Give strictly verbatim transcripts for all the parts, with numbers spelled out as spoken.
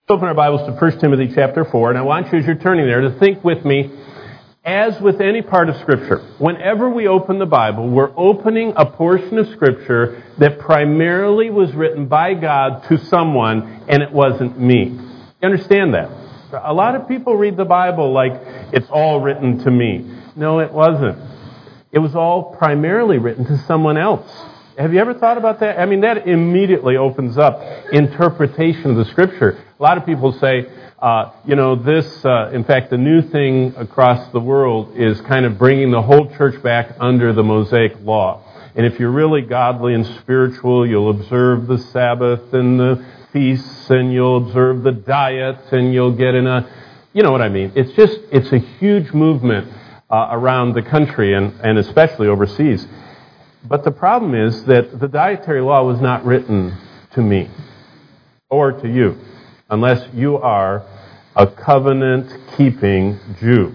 Open our Bibles to First Timothy chapter four, and I want you, as you're turning there, to think with me, as with any part of Scripture, whenever we open the Bible, we're opening a portion of Scripture that primarily was written by God to someone, and it wasn't me. You understand that? A lot of people read the Bible like it's all written to me. No, it wasn't. It was all primarily written to someone else. Have you ever thought about that? I mean, that immediately opens up interpretation of the Scripture. A lot of people say, uh, you know, this, uh, in fact, the new thing across the world is kind of bringing the whole church back under the Mosaic law. And if you're really godly and spiritual, you'll observe the Sabbath and the feasts, and you'll observe the diets, and you'll get in a, you know what I mean. It's just, it's a huge movement uh, around the country and, and especially overseas. But the problem is that the dietary law was not written to me or to you, unless you are a covenant-keeping Jew.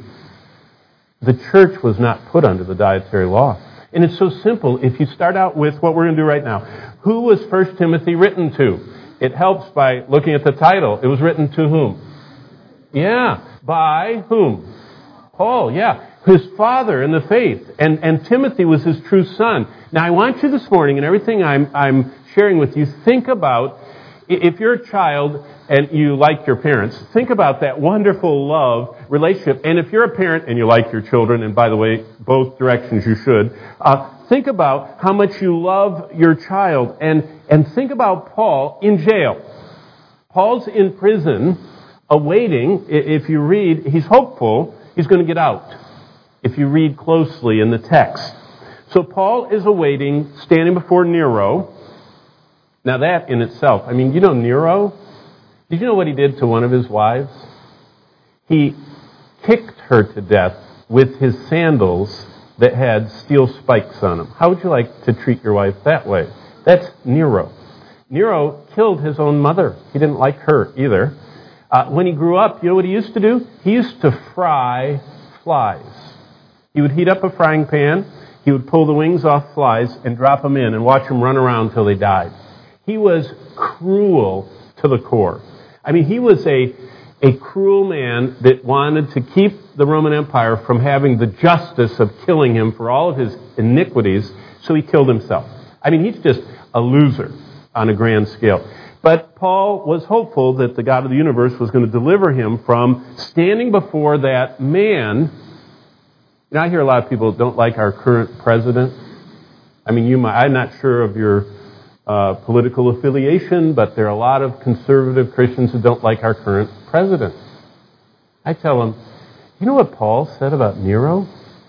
The church was not put under the dietary law. And it's so simple. If you start out with what we're going to do right now, who was First Timothy written to? It helps by looking at the title. It was written to whom? Yeah, by whom? Paul, yeah. His father in the faith. And, and Timothy was his true son. Now, I want you this morning, and everything I'm, I'm sharing with you, think about, if you're a child and you like your parents, think about that wonderful love relationship. And if you're a parent and you like your children, and by the way, both directions you should, uh, think about how much you love your child. And, and think about Paul in jail. Paul's in prison, awaiting, if you read, he's hopeful he's going to get out, if you read closely in the text. So Paul is awaiting, standing before Nero. Now that in itself, I mean, you know Nero? Did you know what he did to one of his wives? He kicked her to death with his sandals that had steel spikes on them. How would you like to treat your wife that way? That's Nero. Nero killed his own mother. He didn't like her either. Uh, when he grew up, you know what he used to do? He used to fry flies. He would heat up a frying pan, he would pull the wings off flies and drop them in and watch them run around till they died. He was cruel to the core. I mean, he was a, a cruel man that wanted to keep the Roman Empire from having the justice of killing him for all of his iniquities, so he killed himself. I mean, he's just a loser on a grand scale. But Paul was hopeful that the God of the universe was going to deliver him from standing before that man. You know, I hear a lot of people don't like our current president. I mean, you might, I'm not sure of your uh, political affiliation, but there are a lot of conservative Christians who don't like our current president. I tell them, you know what Paul said about Nero?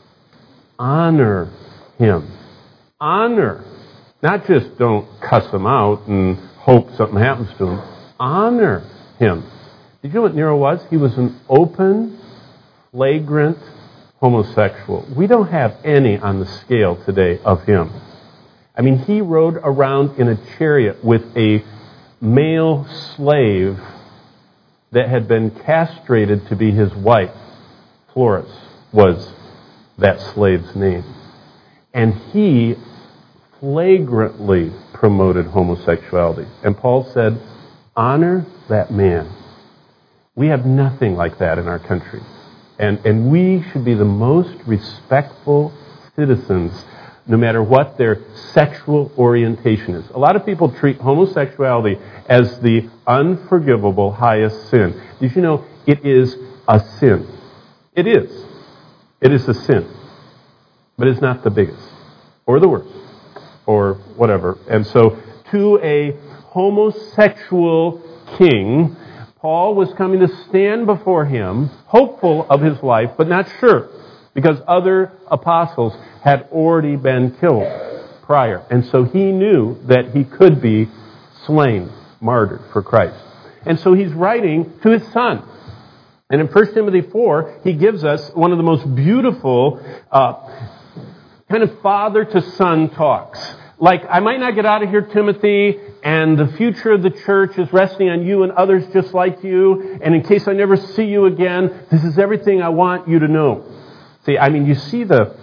Honor him. Honor. Not just don't cuss him out and hope something happens to him. Honor him. Did you know what Nero was? He was an open, flagrant homosexual. We don't have any on the scale today of him. I mean, he rode around in a chariot with a male slave that had been castrated to be his wife. Florus was that slave's name. And he flagrantly promoted homosexuality. And Paul said, honor that man. We have nothing like that in our country. And, and we should be the most respectful citizens, no matter what their sexual orientation is. A lot of people treat homosexuality as the unforgivable highest sin. Did you know it is a sin? It is. It is a sin. But it's not the biggest, or the worst, or whatever. And so, to a homosexual king, Paul was coming to stand before him, hopeful of his life, but not sure, because other apostles had already been killed prior. And so he knew that he could be slain, martyred for Christ. And so he's writing to his son. And in First Timothy four, he gives us one of the most beautiful uh, kind of father-to-son talks. Like, I might not get out of here, Timothy, and the future of the church is resting on you and others just like you, and in case I never see you again, this is everything I want you to know. See, I mean, you see the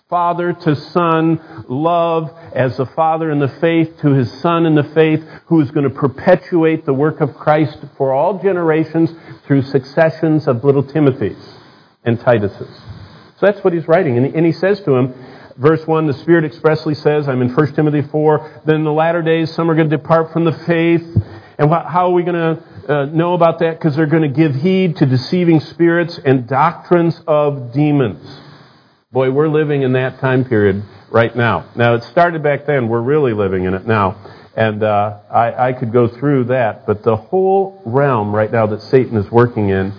father to son love, as a father in the faith to his son in the faith, who is going to perpetuate the work of Christ for all generations through successions of little Timothys and Tituses. So that's what he's writing. And he, and he says to him, verse one, the Spirit expressly says, I'm in First Timothy four, then in the latter days some are going to depart from the faith. And wh- how are we going to uh, know about that? Because they're going to give heed to deceiving spirits and doctrines of demons. Boy, we're living in that time period right now. Now, it started back then. We're really living in it now. And uh, I, I could go through that. But the whole realm right now that Satan is working in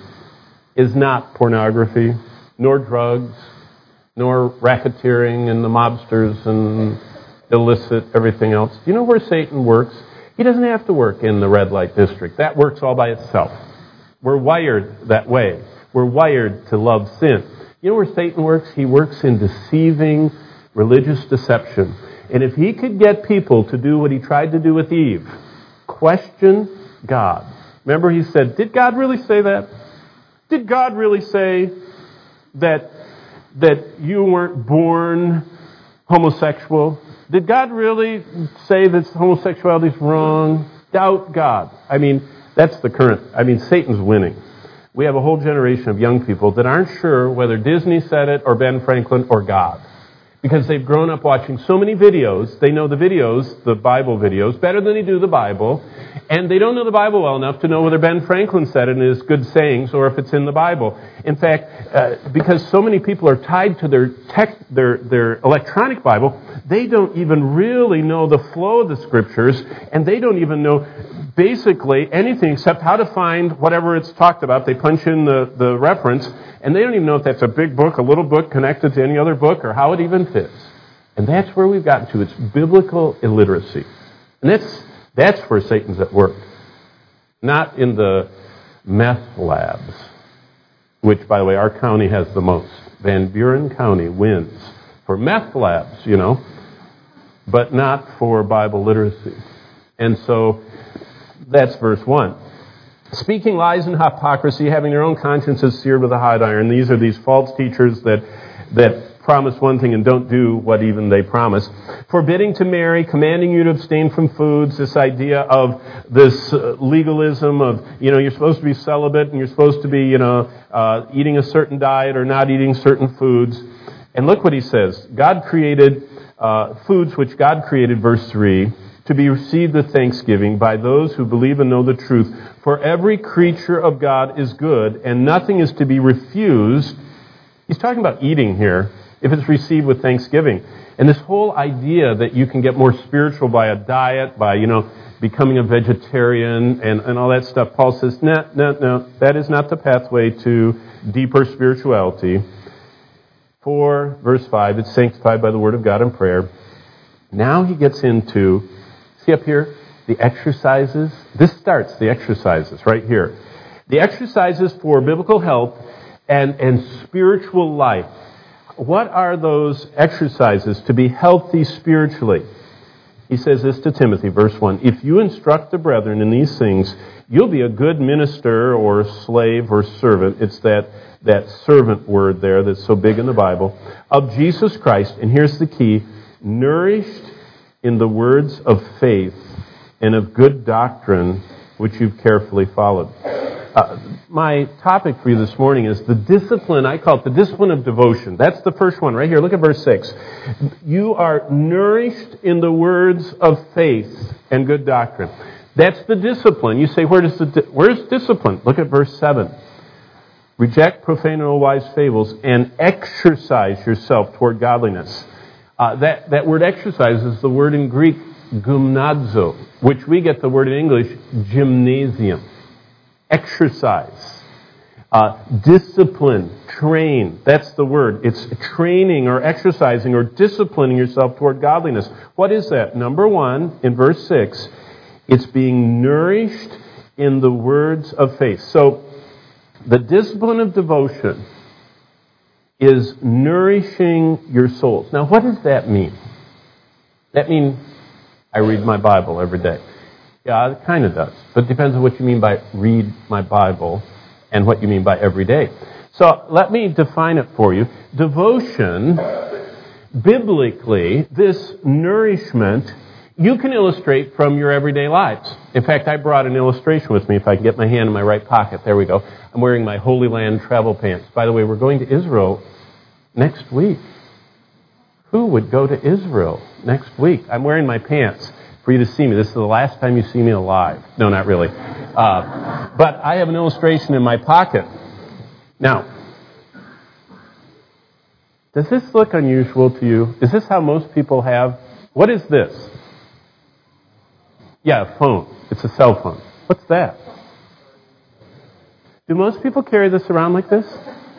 is not pornography, nor drugs, nor racketeering and the mobsters and illicit everything else. Do you know where Satan works? He doesn't have to work in the red light district. That works all by itself. We're wired that way. We're wired to love sin. You know where Satan works? He works in deceiving religious deception. And if he could get people to do what he tried to do with Eve, question God. Remember he said, did God really say that? Did God really say that that you weren't born homosexual? Did God really say that homosexuality is wrong? Doubt God. I mean, that's the current. I mean, Satan's winning. We have a whole generation of young people that aren't sure whether Disney said it or Ben Franklin or God. Because they've grown up watching so many videos. They know the videos, the Bible videos, better than they do the Bible. And they don't know the Bible well enough to know whether Ben Franklin said it in his good sayings or if it's in the Bible. In fact, uh, because so many people are tied to their tech, their, their electronic Bible, they don't even really know the flow of the Scriptures, and they don't even know basically anything except how to find whatever it's talked about. They punch in the, the reference, and they don't even know if that's a big book, a little book connected to any other book, or how it even fits. And that's where we've gotten to. It's biblical illiteracy. And that's that's where Satan's at work. Not in the meth labs, which, by the way, our county has the most. Van Buren County wins for meth labs, you know, but not for Bible literacy. And so that's verse one. Speaking lies and hypocrisy, having their own consciences seared with a hot iron. These are these false teachers that that promise one thing and don't do what even they promise. Forbidding to marry, commanding you to abstain from foods, this idea of this uh, legalism of, you know, you're supposed to be celibate and you're supposed to be, you know, uh, eating a certain diet or not eating certain foods. And look what he says. God created uh, foods which God created, verse three, to be received with thanksgiving by those who believe and know the truth. For every creature of God is good, and nothing is to be refused. He's talking about eating here, if it's received with thanksgiving. And this whole idea that you can get more spiritual by a diet, by, you know, becoming a vegetarian and, and all that stuff. Paul says, no, no, no, that is not the pathway to deeper spirituality. For, verse five, it's sanctified by the word of God and prayer. Now he gets into, see up here, the exercises. This starts the exercises right here. The exercises for biblical health and, and spiritual life. What are those exercises to be healthy spiritually? He says this to Timothy, verse one. If you instruct the brethren in these things, you'll be a good minister or slave or servant. It's that, that servant word there that's so big in the Bible. Of Jesus Christ, and here's the key, nourished in the words of faith and of good doctrine which you've carefully followed. Uh, my topic for you this morning is the discipline, I call it the discipline of devotion. That's the first one right here. Look at verse six. You are nourished in the words of faith and good doctrine. That's the discipline. You say, where does the di- where's discipline? Look at verse seven. Reject profane and old-wise fables and exercise yourself toward godliness. Uh, that, that word exercise is the word in Greek, gymnazo, which we get the word in English, gymnasium. Exercise. Uh, discipline, train, that's the word. It's training or exercising or disciplining yourself toward godliness. What is that? Number one, in verse six, it's being nourished in the words of faith. So, the discipline of devotion is nourishing your souls. Now, what does that mean? That means I read my Bible every day. Yeah, it kind of does. But it depends on what you mean by read my Bible and what you mean by every day. So let me define it for you. Devotion biblically, this nourishment you can illustrate from your everyday lives. In fact, I brought an illustration with me, if I can get my hand in my right pocket. There we go. I'm wearing my Holy Land travel pants. By the way, we're going to Israel next week. Who would go to Israel next week? I'm wearing my pants for you to see me. This is the last time you see me alive. No, not really. Uh, but I have an illustration in my pocket. Now, does this look unusual to you? Is this how most people have? What is this? Yeah, a phone. It's a cell phone. What's that? Do most people carry this around like this?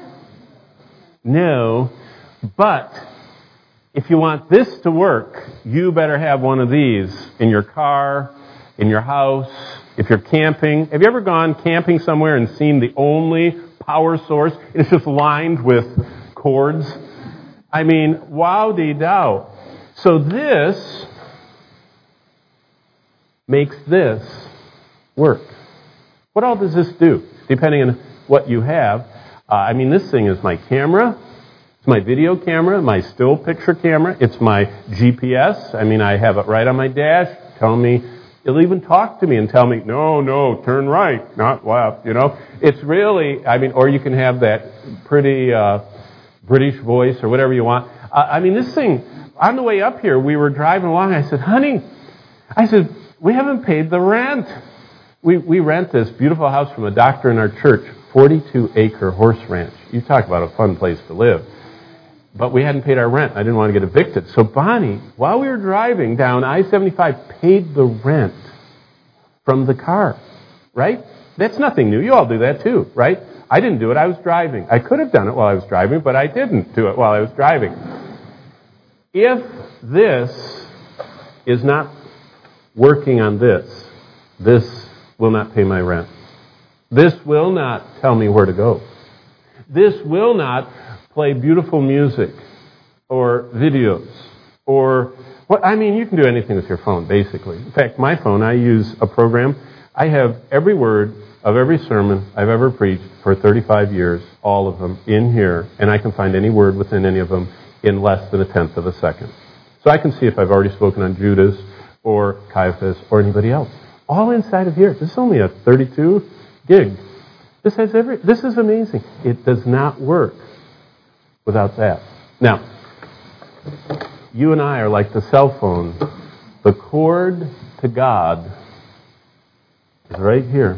No, but if you want this to work, you better have one of these in your car, in your house, if you're camping. Have you ever gone camping somewhere and seen the only power source? It's just lined with cords. I mean, wow-dee-dow. So this makes this work. What all does this do? Depending on what you have. Uh, I mean, this thing is my camera. It's my video camera, my still picture camera. It's my G P S. I mean, I have it right on my dash. Tell me, it'll even talk to me and tell me, no, no, turn right, not left, you know. It's really, I mean, or you can have that pretty uh, British voice or whatever you want. Uh, I mean, this thing, on the way up here, we were driving along. I said, honey, I said, we haven't paid the rent. We we rent this beautiful house from a doctor in our church, forty-two acre horse ranch. You talk about a fun place to live. But we hadn't paid our rent. I didn't want to get evicted. So Bonnie, while we were driving down I seventy-five, paid the rent from the car. Right? That's nothing new. You all do that too, right? I didn't do it. I was driving. I could have done it while I was driving, but I didn't do it while I was driving. If this is not working on this, this will not pay my rent. This will not tell me where to go. This will not play beautiful music or videos or what I mean, you can do anything with your phone, basically. In fact, my phone, I use a program. I have every word of every sermon I've ever preached for thirty-five years, all of them, in here, and I can find any word within any of them in less than a tenth of a second. So I can see if I've already spoken on Judas or Caiaphas or anybody else. All inside of here. This is only a thirty-two gig. This has every. This is amazing. It does not work without that. Now, you and I are like the cell phone. The cord to God is right here.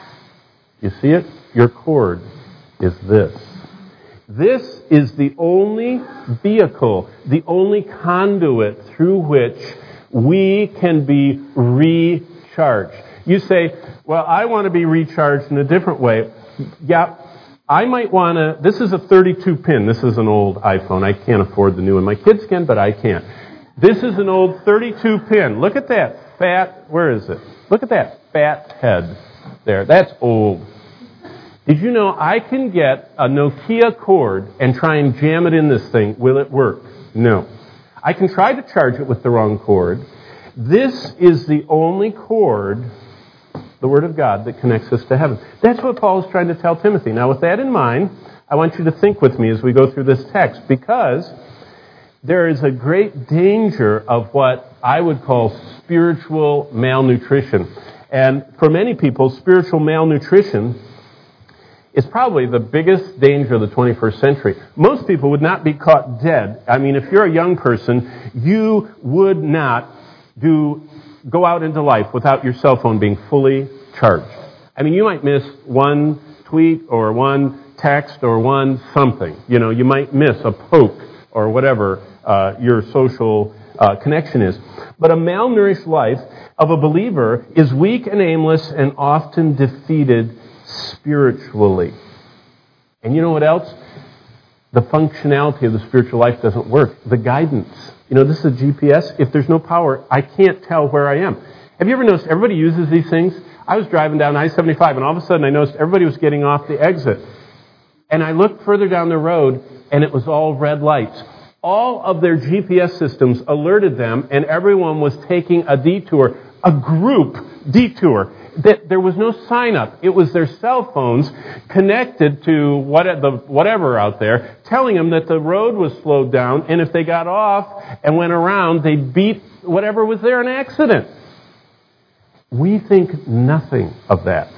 You see it? Your cord is this. This is the only vehicle, the only conduit through which we can be recharged. You say, well, I want to be recharged in a different way. Yeah, I might want to, this is a thirty-two pin. This is an old iPhone. I can't afford the new one. My kids can, but I can't. This is an old thirty-two pin. Look at that fat, where is it? Look at that fat head there. That's old. Did you know I can get a Nokia cord and try and jam it in this thing? Will it work? No. I can try to charge it with the wrong cord. This is the only cord, the Word of God, that connects us to heaven. That's what Paul is trying to tell Timothy. Now, with that in mind, I want you to think with me as we go through this text, because there is a great danger of what I would call spiritual malnutrition. And for many people, spiritual malnutrition is probably the biggest danger of the twenty-first century. Most people would not be caught dead. I mean, if you're a young person, you would not do go out into life without your cell phone being fully charged. I mean, you might miss one tweet or one text or one something. You know, you might miss a poke or whatever uh, your social uh, connection is. But a malnourished life of a believer is weak and aimless and often defeated spiritually. And you know what else? The functionality of the spiritual life doesn't work. The guidance. You know, this is a G P S. If there's no power, I can't tell where I am. Have you ever noticed everybody uses these things? I was driving down I seventy-five, and all of a sudden I noticed everybody was getting off the exit. And I looked further down the road, and it was all red lights. All of their G P S systems alerted them, and everyone was taking a detour, a group detour. that there was no sign up. It was their cell phones connected to what, the, whatever out there, telling them that the road was slowed down, and if they got off and went around, they beat whatever was there in an accident. We think nothing of that.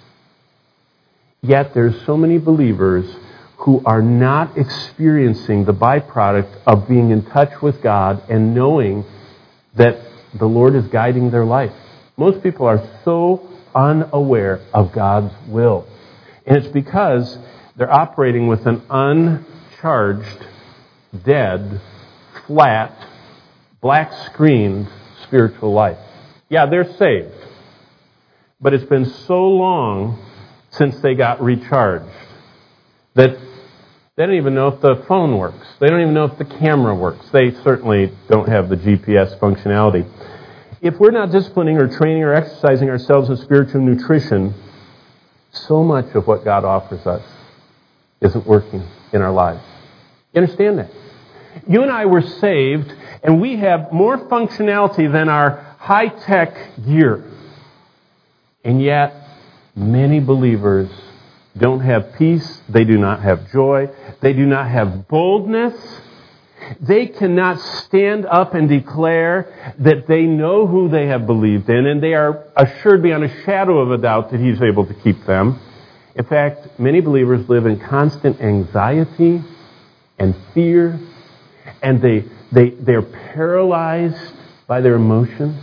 Yet there's so many believers who are not experiencing the byproduct of being in touch with God and knowing that the Lord is guiding their life. Most people are so unaware of God's will. And it's because they're operating with an uncharged, dead, flat, black-screened spiritual life. Yeah, they're saved. But it's been so long since they got recharged that they don't even know if the phone works. They don't even know if the camera works. They certainly don't have the G P S functionality. If we're not disciplining or training or exercising ourselves in spiritual nutrition, so much of what God offers us isn't working in our lives. You understand that? You and I were saved, and we have more functionality than our high-tech gear. And yet, many believers don't have peace. They do not have joy. They do not have boldness. They cannot stand up and declare that they know who they have believed in, and they are assured beyond a shadow of a doubt that He's able to keep them. In fact, many believers live in constant anxiety and fear, and they, they, they're paralyzed by their emotions.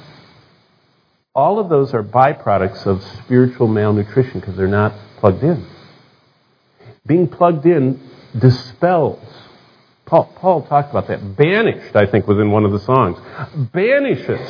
All of those are byproducts of spiritual malnutrition because they're not plugged in. Being plugged in dispels. Paul, Paul talked about that. Banished, I think, was in one of the songs. Banishes.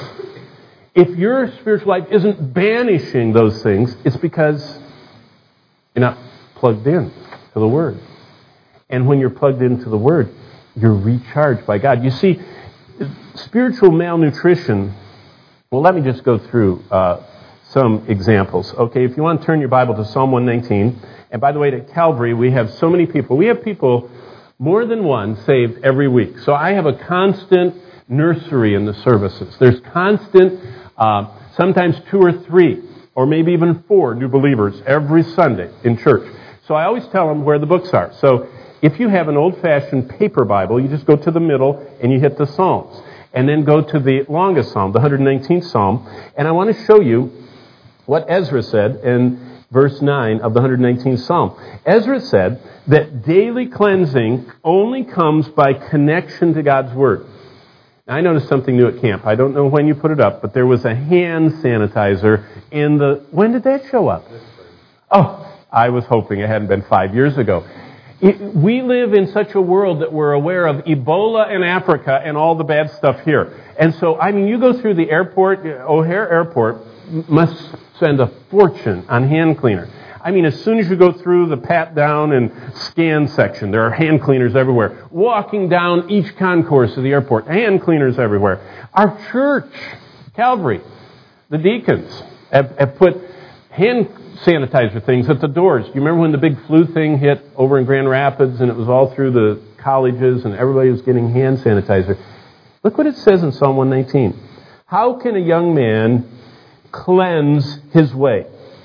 If your spiritual life isn't banishing those things, it's because you're not plugged in to the Word. And when you're plugged into the Word, you're recharged by God. You see, spiritual malnutrition, well, let me just go through uh, some examples. Okay, if you want to turn your Bible to Psalm one nineteen, and by the way, at Calvary, we have so many people. We have people, more than one, saved every week. So I have a constant nursery in the services. There's constant, uh, sometimes two or three, or maybe even four new believers every Sunday in church. So I always tell them where the books are. So if you have an old-fashioned paper Bible, you just go to the middle and you hit the Psalms. And then go to the longest Psalm, the one hundred nineteenth Psalm. And I want to show you what Ezra said in verse nine of the one hundred nineteenth Psalm. Ezra said that daily cleansing only comes by connection to God's Word. Now, I noticed something new at camp. I don't know when you put it up, but there was a hand sanitizer in the... When did that show up? Oh, I was hoping it hadn't been five years ago. It, we live in such a world that we're aware of Ebola in Africa and all the bad stuff here. And so, I mean, you go through the airport, O'Hare Airport must spend a fortune on hand cleaner. I mean, as soon as you go through the pat down and scan section, there are hand cleaners everywhere. Walking down each concourse of the airport, hand cleaners everywhere. Our church, Calvary, the deacons have, have put hand sanitizer things at the doors. Do you remember when the big flu thing hit over in Grand Rapids and it was all through the colleges and everybody was getting hand sanitizer? Look what it says in Psalm one nineteen. How can a young man cleanse his way?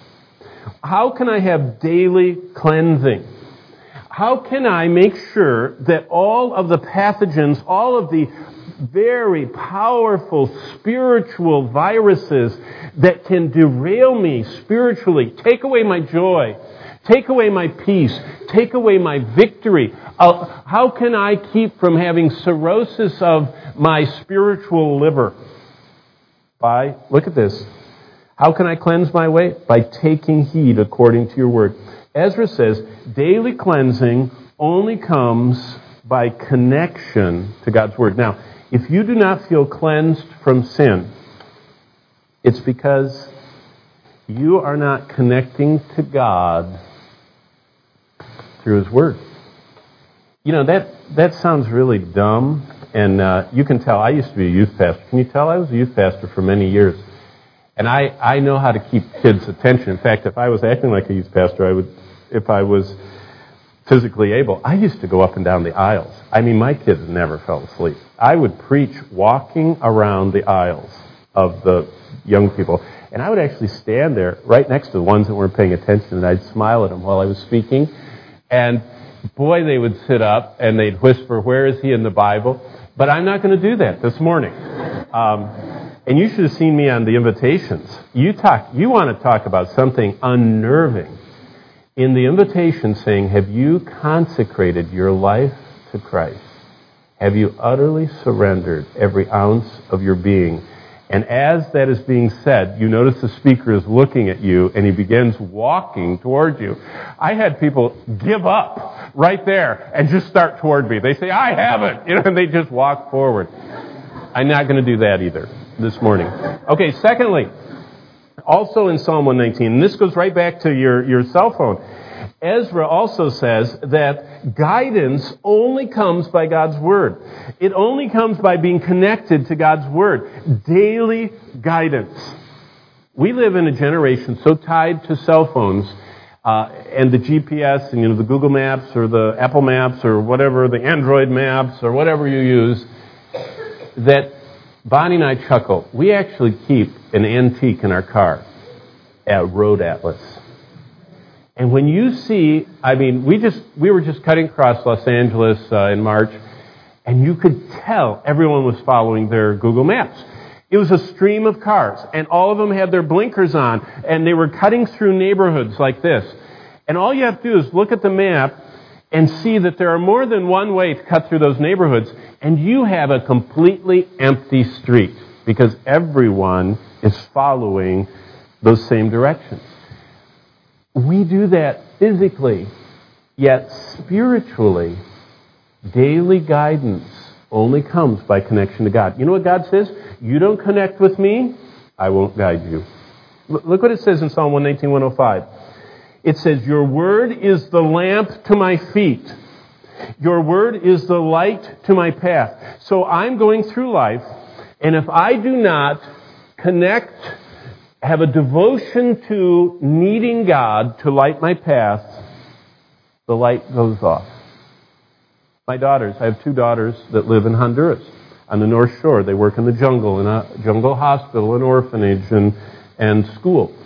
How can I have daily cleansing? How can I make sure that all of the pathogens, all of the very powerful spiritual viruses that can derail me spiritually, take away my joy, take away my peace, take away my victory. Uh, how can I keep from having cirrhosis of my spiritual liver? By, look at this. How can I cleanse my way? By taking heed according to your word. Ezra says, daily cleansing only comes by connection to God's word. Now, if you do not feel cleansed from sin, it's because you are not connecting to God through His Word. You know, that, that sounds really dumb, and uh, you can tell. I used to be a youth pastor. Can you tell? I was a youth pastor for many years. And I, I know how to keep kids' attention. In fact, if I was acting like a youth pastor, I would, if I was physically able, I used to go up and down the aisles. I mean, my kids never fell asleep. I would preach walking around the aisles of the young people. And I would actually stand there right next to the ones that weren't paying attention, and I'd smile at them while I was speaking. And boy, they would sit up and they'd whisper, "Where is he in the Bible?" But I'm not going to do that this morning. Um, and you should have seen me on the invitations. You talk, you want to talk about something unnerving. In the invitation saying, have you consecrated your life to Christ? Have you utterly surrendered every ounce of your being? And as that is being said, you notice the speaker is looking at you and he begins walking toward you. I had people give up right there and just start toward me. They say, "I haven't," you know, and they just walk forward. I'm not going to do that either this morning. Okay, secondly, also in Psalm one nineteen, and this goes right back to your, your cell phone, Ezra also says that guidance only comes by God's Word. It only comes by being connected to God's Word. Daily guidance. We live in a generation so tied to cell phones uh, and the G P S and you know the Google Maps or the Apple Maps or whatever, the Android Maps or whatever you use, that Bonnie and I chuckle. We actually keep an antique in our car, a road atlas. And when you see, I mean, we just we were just cutting across Los Angeles uh, in March, and you could tell everyone was following their Google Maps. It was a stream of cars, and all of them had their blinkers on, and they were cutting through neighborhoods like this. And all you have to do is look at the map and see that there are more than one way to cut through those neighborhoods, and you have a completely empty street because everyone is following those same directions. We do that physically, yet spiritually, daily guidance only comes by connection to God. You know what God says? You don't connect with me, I won't guide you. Look what it says in Psalm one nineteen, one oh five. It says, your word is the lamp to my feet. Your word is the light to my path. So I'm going through life, and if I do not connect, have a devotion to needing God to light my path, the light goes off. My daughters, I have two daughters that live in Honduras on the North Shore. They work in the jungle, in a jungle hospital, an orphanage, and, and school.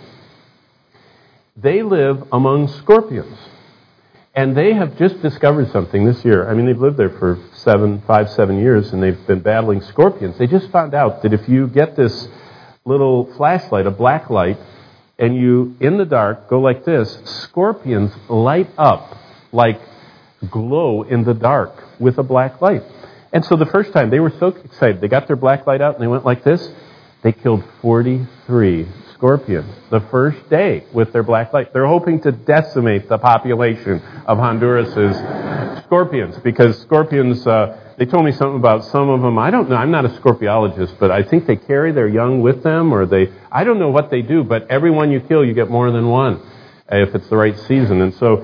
They live among scorpions. And they have just discovered something this year. I mean, they've lived there for seven, five, seven years, and they've been battling scorpions. They just found out that if you get this little flashlight, a black light, and you, in the dark, go like this, scorpions light up like glow in the dark with a black light. And so the first time, they were so excited. They got their black light out, and they went like this. They killed forty-three scorpions the first day with their black light. They're hoping to decimate the population of Honduras's scorpions because scorpions, uh, they told me something about some of them. I don't know. I'm not a scorpiologist, but I think they carry their young with them or they, I don't know what they do, but every one you kill, you get more than one if it's the right season. And so,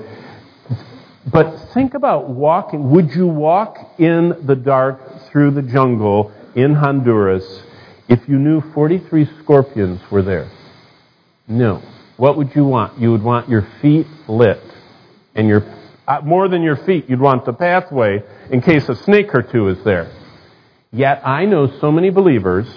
but think about walking. Would you walk in the dark through the jungle in Honduras if you knew forty-three scorpions were there? No. What would you want? You would want your feet lit. And your uh, more than your feet, you'd want the pathway in case a snake or two is there. Yet I know so many believers,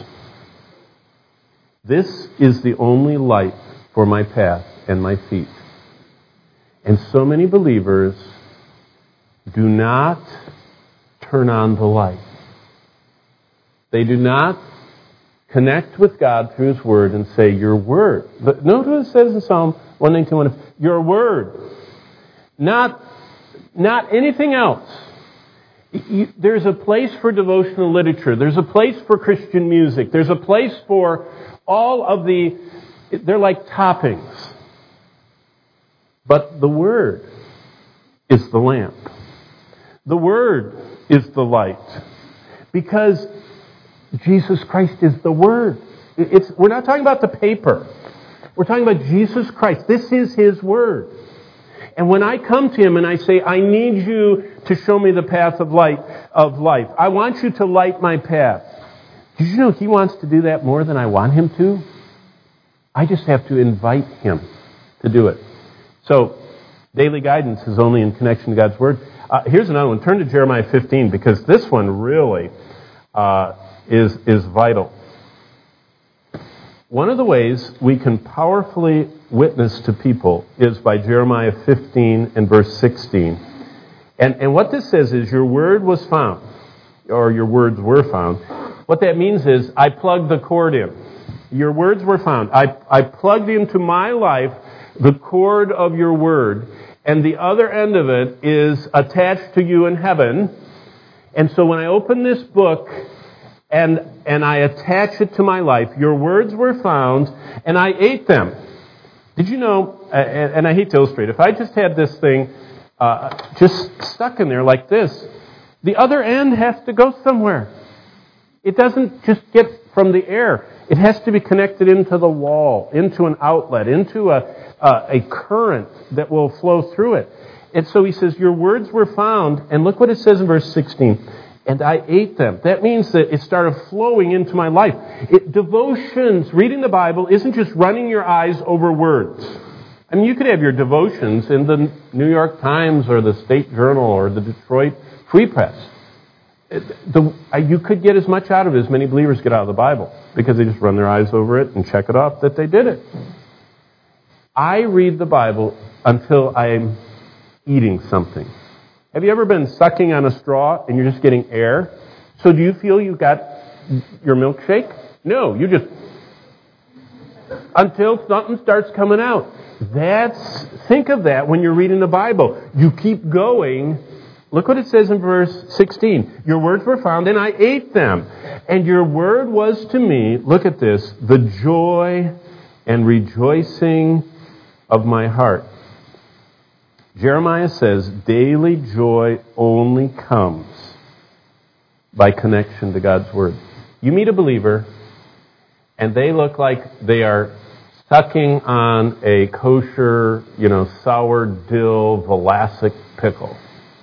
this is the only light for my path and my feet. And so many believers do not turn on the light. They do not connect with God through His Word and say, your Word. But note what it says in Psalm one nineteen, your Word. Not, not anything else. You, there's a place for devotional literature. There's a place for Christian music. There's a place for all of the, they're like toppings. But the Word is the lamp. The Word is the light. Because Jesus Christ is the Word. It's, we're not talking about the paper. We're talking about Jesus Christ. This is His Word. And when I come to Him and I say, I need you to show me the path of light, of life. I want you to light my path. Did you know He wants to do that more than I want Him to? I just have to invite Him to do it. So, daily guidance is only in connection to God's Word. Uh, here's another one. Turn to Jeremiah fifteen because this one really uh, is is vital. One of the ways we can powerfully witness to people is by Jeremiah fifteen and verse sixteen. And, and what this says is, your word was found, or your words were found. What that means is, I plugged the cord in. Your words were found. I, I plugged into my life the cord of your word, and the other end of it is attached to you in heaven. And so when I open this book and and I attach it to my life, your words were found, and I ate them. Did you know, and, and I hate to illustrate, if I just had this thing uh, just stuck in there like this, the other end has to go somewhere. It doesn't just get from the air. It has to be connected into the wall, into an outlet, into a, a, a current that will flow through it. And so he says, your words were found, and look what it says in verse sixteen, and I ate them. That means that it started flowing into my life. It, devotions, reading the Bible, isn't just running your eyes over words. I mean, you could have your devotions in the New York Times or the State Journal or the Detroit Free Press. The, you could get as much out of it as many believers get out of the Bible, because they just run their eyes over it and check it off that they did it. I read the Bible until I'm eating something. Have you ever been sucking on a straw and you're just getting air? So do you feel you got your milkshake? No, you just... until something starts coming out. That's... think of that when you're reading the Bible. You keep going. Look what it says in verse sixteen. Your words were found and I ate them. And your word was to me, look at this, the joy and rejoicing of my heart. Jeremiah says daily joy only comes by connection to God's word. You meet a believer and they look like they are sucking on a kosher, you know, sour dill Vlasic pickle.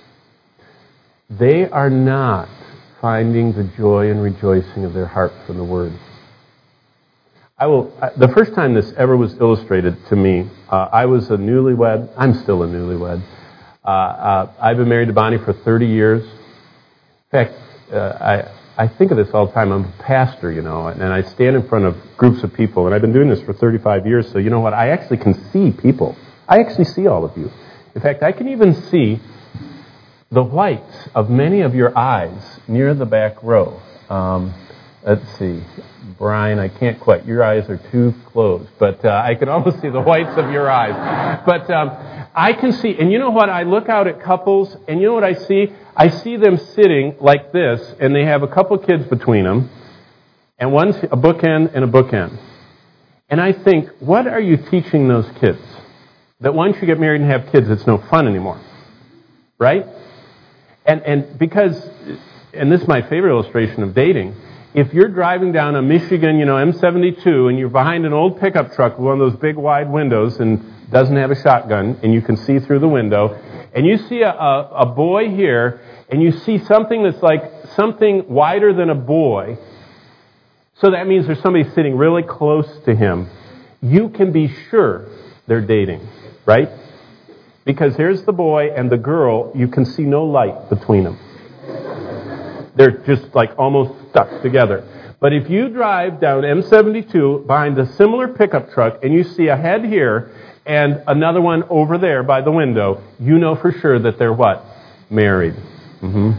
They are not finding the joy and rejoicing of their heart from the Word. I will. The first time this ever was illustrated to me, uh, I was a newlywed. I'm still a newlywed. Uh, uh, I've been married to Bonnie for thirty years. In fact, uh, I I think of this all the time. I'm a pastor, you know, and I stand in front of groups of people, and I've been doing this for thirty-five years. So you know what? I actually can see people. I actually see all of you. In fact, I can even see the whites of many of your eyes near the back row. Um, let's see. Brian, I can't quite. Your eyes are too closed. But uh, I can almost see the whites of your eyes. But um, I can see, and you know what? I look out at couples, and you know what I see? I see them sitting like this, and they have a couple kids between them, and one's a bookend and a bookend. And I think, what are you teaching those kids? That once you get married and have kids, it's no fun anymore. Right? And and because, and this is my favorite illustration of dating, if you're driving down a Michigan, you know, M seventy-two, and you're behind an old pickup truck with one of those big wide windows and doesn't have a shotgun, and you can see through the window, and you see a, a, a boy here, and you see something that's like something wider than a boy, so that means there's somebody sitting really close to him, you can be sure they're dating, right? Because here's the boy and the girl, you can see no light between them. They're just like almost stuck together. But if you drive down M seventy-two behind a similar pickup truck and you see a head here and another one over there by the window, you know for sure that they're what? Married. Mm-hmm.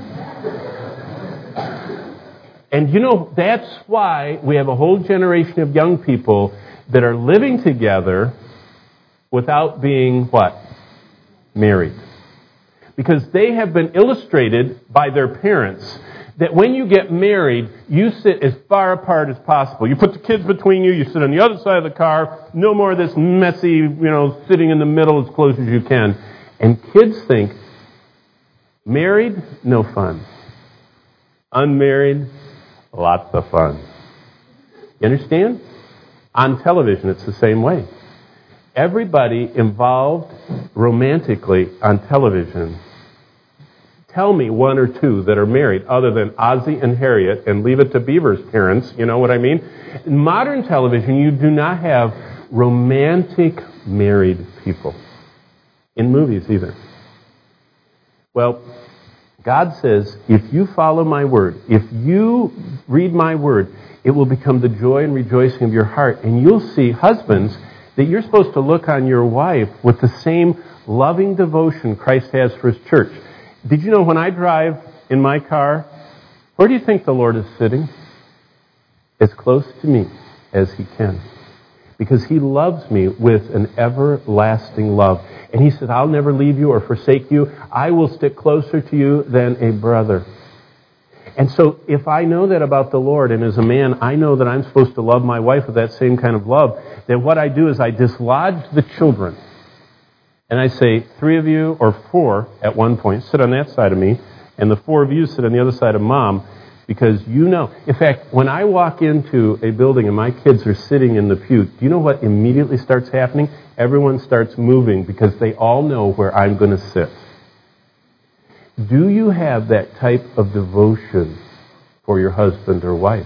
And you know, that's why we have a whole generation of young people that are living together without being what? Married. Because they have been illustrated by their parents that when you get married, you sit as far apart as possible. You put the kids between you, you sit on the other side of the car, no more of this messy, you know, sitting in the middle as close as you can. And kids think, married, no fun. Unmarried, lots of fun. You understand? On television, it's the same way. Everybody involved romantically on television, tell me one or two that are married other than Ozzie and Harriet, and leave it to Beaver's parents, you know what I mean? In modern television, you do not have romantic married people. In movies either. Well, God says, if you follow my word, if you read my word, it will become the joy and rejoicing of your heart. And you'll see, husbands, that you're supposed to look on your wife with the same loving devotion Christ has for his church. Did you know when I drive in my car, where do you think the Lord is sitting? As close to me as he can. Because he loves me with an everlasting love. And he said, I'll never leave you or forsake you. I will stick closer to you than a brother. And so if I know that about the Lord, and as a man, I know that I'm supposed to love my wife with that same kind of love, then what I do is I dislodge the children. And I say, three of you, or four at one point, sit on that side of me, and the four of you sit on the other side of mom, because you know. In fact, when I walk into a building and my kids are sitting in the pew, do you know what immediately starts happening? Everyone starts moving because they all know where I'm going to sit. Do you have that type of devotion for your husband or wife?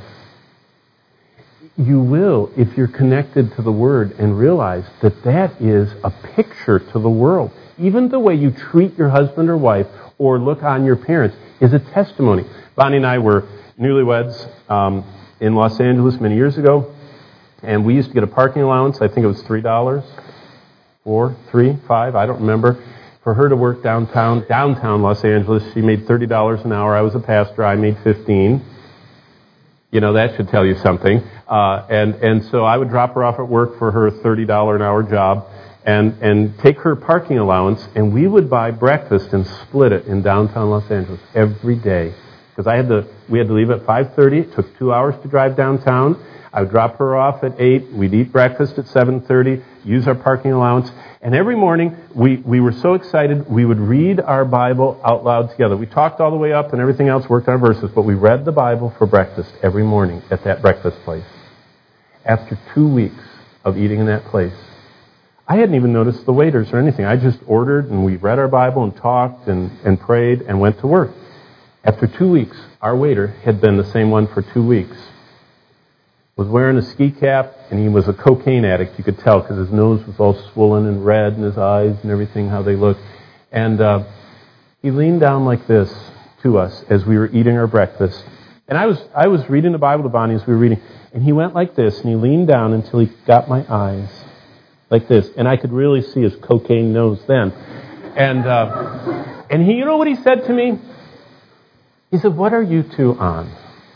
You will if you're connected to the Word and realize that that is a picture to the world. Even the way you treat your husband or wife or look on your parents is a testimony. Bonnie and I were newlyweds um, in Los Angeles many years ago, and we used to get a parking allowance. I think it was three dollars, four, three, five, I don't remember, for her to work downtown, downtown Los Angeles. She made thirty dollars an hour. I was a pastor. I made fifteen. You know, that should tell you something. Uh, and, and so I would drop her off at work for her thirty dollars an hour job and, and take her parking allowance, and we would buy breakfast and split it in downtown Los Angeles every day. Because I had to, we had to leave at five thirty. It took two hours to drive downtown. I would drop her off at eight. We'd eat breakfast at seven thirty, use our parking allowance. And every morning, we, we were so excited, we would read our Bible out loud together. We talked all the way up and everything else, worked on verses, but we read the Bible for breakfast every morning at that breakfast place. After two weeks of eating in that place, I hadn't even noticed the waiters or anything. I just ordered, and we read our Bible and talked and, and prayed and went to work. After two weeks, our waiter had been the same one for two weeks. Was wearing a ski cap, and he was a cocaine addict. You could tell because his nose was all swollen and red, and his eyes and everything, how they looked. And uh, he leaned down like this to us as we were eating our breakfast. And I was I was reading the Bible to Bonnie as we were reading, and he went like this, and he leaned down until he got my eyes, like this. And I could really see his cocaine nose then. And uh, and he, you know what he said to me? He said, "What are you two on?"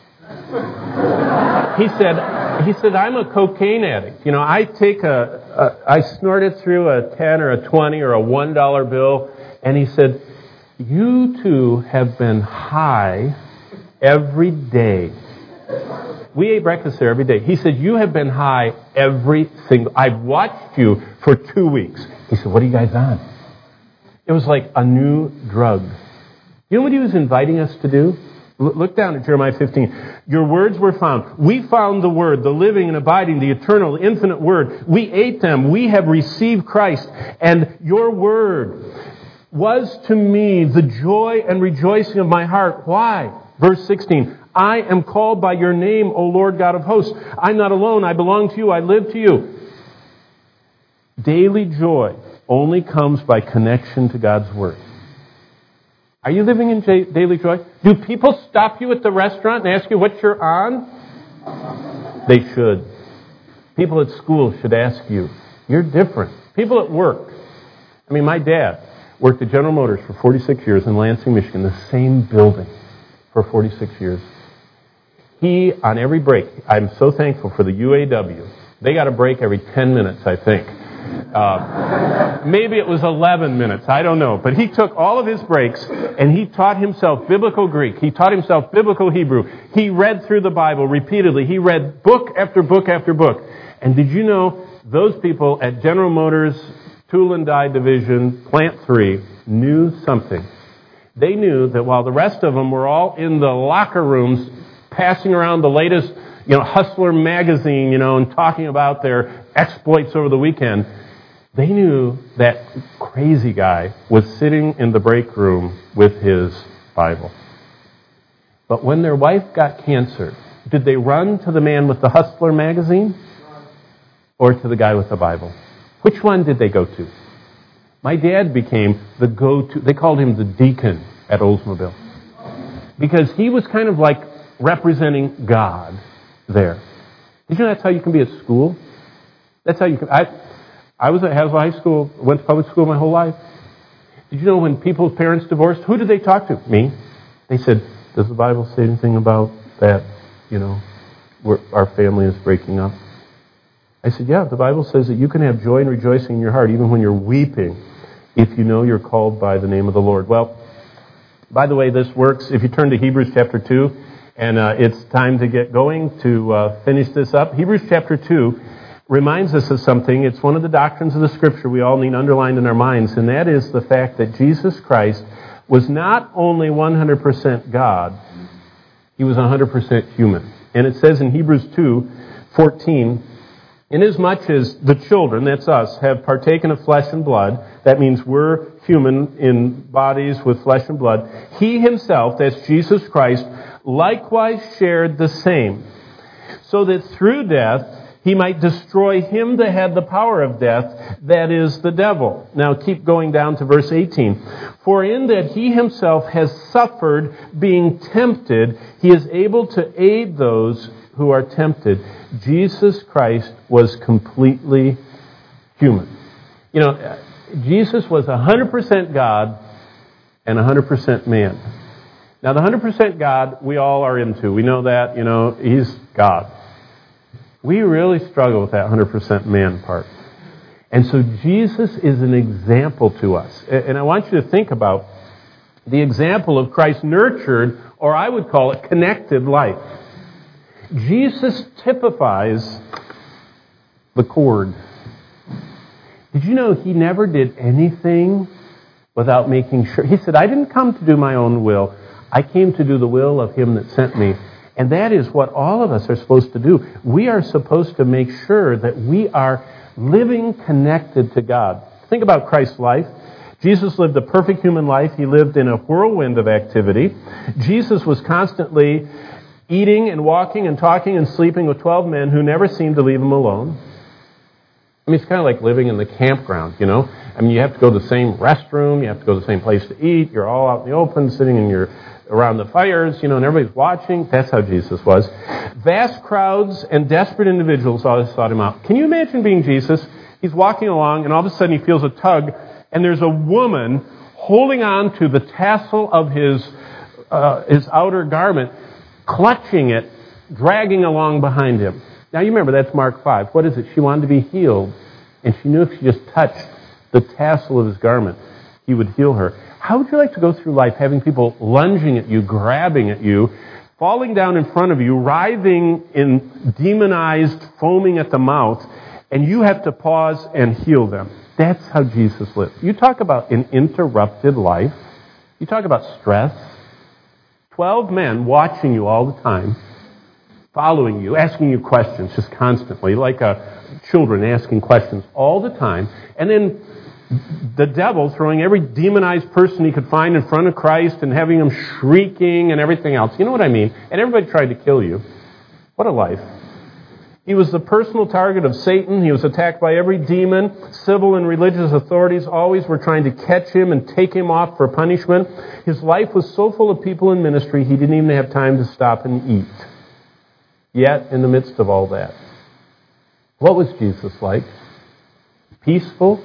He said, he said, "I'm a cocaine addict. You know, I take a, a I snort it through a ten or a twenty or a one dollar bill." And he said, "You two have been high every day." We ate breakfast there every day. He said, "You have been high every single, I've watched you for two weeks." He said, "What are you guys on?" It was like a new drug. You know what he was inviting us to do? Look down at Jeremiah fifteen. Your words were found. We found the Word, the living and abiding, the eternal, the infinite Word. We ate them. We have received Christ. And your Word was to me the joy and rejoicing of my heart. Why? Verse sixteen. I am called by your name, O Lord God of hosts. I'm not alone. I belong to you. I live to you. Daily joy only comes by connection to God's Word. Are you living in daily joy? Do people stop you at the restaurant and ask you what you're on? They should. People at school should ask you. You're different. People at work. I mean, my dad worked at General Motors for forty-six years in Lansing, Michigan, the same building for forty-six years. He, on every break, I'm so thankful for the U A W. They got a break every ten minutes, I think. Uh, maybe it was eleven minutes, I don't know. But he took all of his breaks and he taught himself biblical Greek. He taught himself biblical Hebrew. He read through the Bible repeatedly. He read book after book after book. And did you know those people at General Motors, Tool and Die Division, Plant three, knew something? They knew that while the rest of them were all in the locker rooms passing around the latest, you know, Hustler magazine, you know, and talking about their exploits over the weekend, they knew that crazy guy was sitting in the break room with his Bible. But when their wife got cancer, did they run to the man with the Hustler magazine or to the guy with the Bible? Which one did they go to? My dad became the go-to. They called him the deacon at Oldsmobile. because he was kind of like representing God there. Did you know that's how you can be at school? That's how you can... I, I was at Haswell High School, went to public school my whole life. Did you know when people's parents divorced, who did they talk to? Me. They said, does the Bible say anything about that, you know, we're, our family is breaking up? I said, yeah, the Bible says that you can have joy and rejoicing in your heart even when you're weeping if you know you're called by the name of the Lord. Well, by the way, this works. If you turn to Hebrews chapter two, and uh, it's time to get going to uh, finish this up. Hebrews chapter two reminds us of something. It's one of the doctrines of the Scripture we all need underlined in our minds, and that is the fact that Jesus Christ was not only one hundred percent God, he was one hundred percent human. And it says in Hebrews two fourteen, inasmuch as the children, that's us, have partaken of flesh and blood, that means we're human in bodies with flesh and blood, he himself, that's Jesus Christ, likewise shared the same, so that through death he might destroy him that had the power of death, that is the devil. Now keep going down to verse eighteen. For in that he himself has suffered being tempted, he is able to aid those who are tempted. Jesus Christ was completely human. You know, Jesus was one hundred percent God and one hundred percent man. Now the one hundred percent God we all are into. We know that, you know, he's God. We really struggle with that one hundred percent man part. And so Jesus is an example to us. And I want you to think about the example of Christ's nurtured, or I would call it connected life. Jesus typifies the cord. Did you know he never did anything without making sure? He said, I didn't come to do my own will. I came to do the will of him that sent me. And that is what all of us are supposed to do. We are supposed to make sure that we are living connected to God. Think about Christ's life. Jesus lived a perfect human life. He lived in a whirlwind of activity. Jesus was constantly eating and walking and talking and sleeping with twelve men who never seemed to leave him alone. I mean, it's kind of like living in the campground, you know. I mean, you have to go to the same restroom. You have to go to the same place to eat. You're all out in the open, sitting in your around the fires, you know, and everybody's watching. That's how Jesus was. Vast crowds and desperate individuals always sought him out. Can you imagine being Jesus? He's walking along, and all of a sudden he feels a tug, and there's a woman holding on to the tassel of his uh, his outer garment, clutching it, dragging along behind him. Now you remember, that's Mark five. What is it? She wanted to be healed, and she knew if she just touched the tassel of his garment, he would heal her. How would you like to go through life having people lunging at you, grabbing at you, falling down in front of you, writhing in demonized, foaming at the mouth, and you have to pause and heal them? That's how Jesus lived. You talk about an interrupted life. You talk about stress. Twelve men watching you all the time, following you, asking you questions just constantly, like uh, children asking questions all the time. And then the devil throwing every demonized person he could find in front of Christ and having them shrieking and everything else. You know what I mean? And everybody tried to kill you. What a life. He was the personal target of Satan. He was attacked by every demon. Civil and religious authorities always were trying to catch him and take him off for punishment. His life was so full of people in ministry, he didn't even have time to stop and eat. Yet, in the midst of all that, what was Jesus like? Peaceful,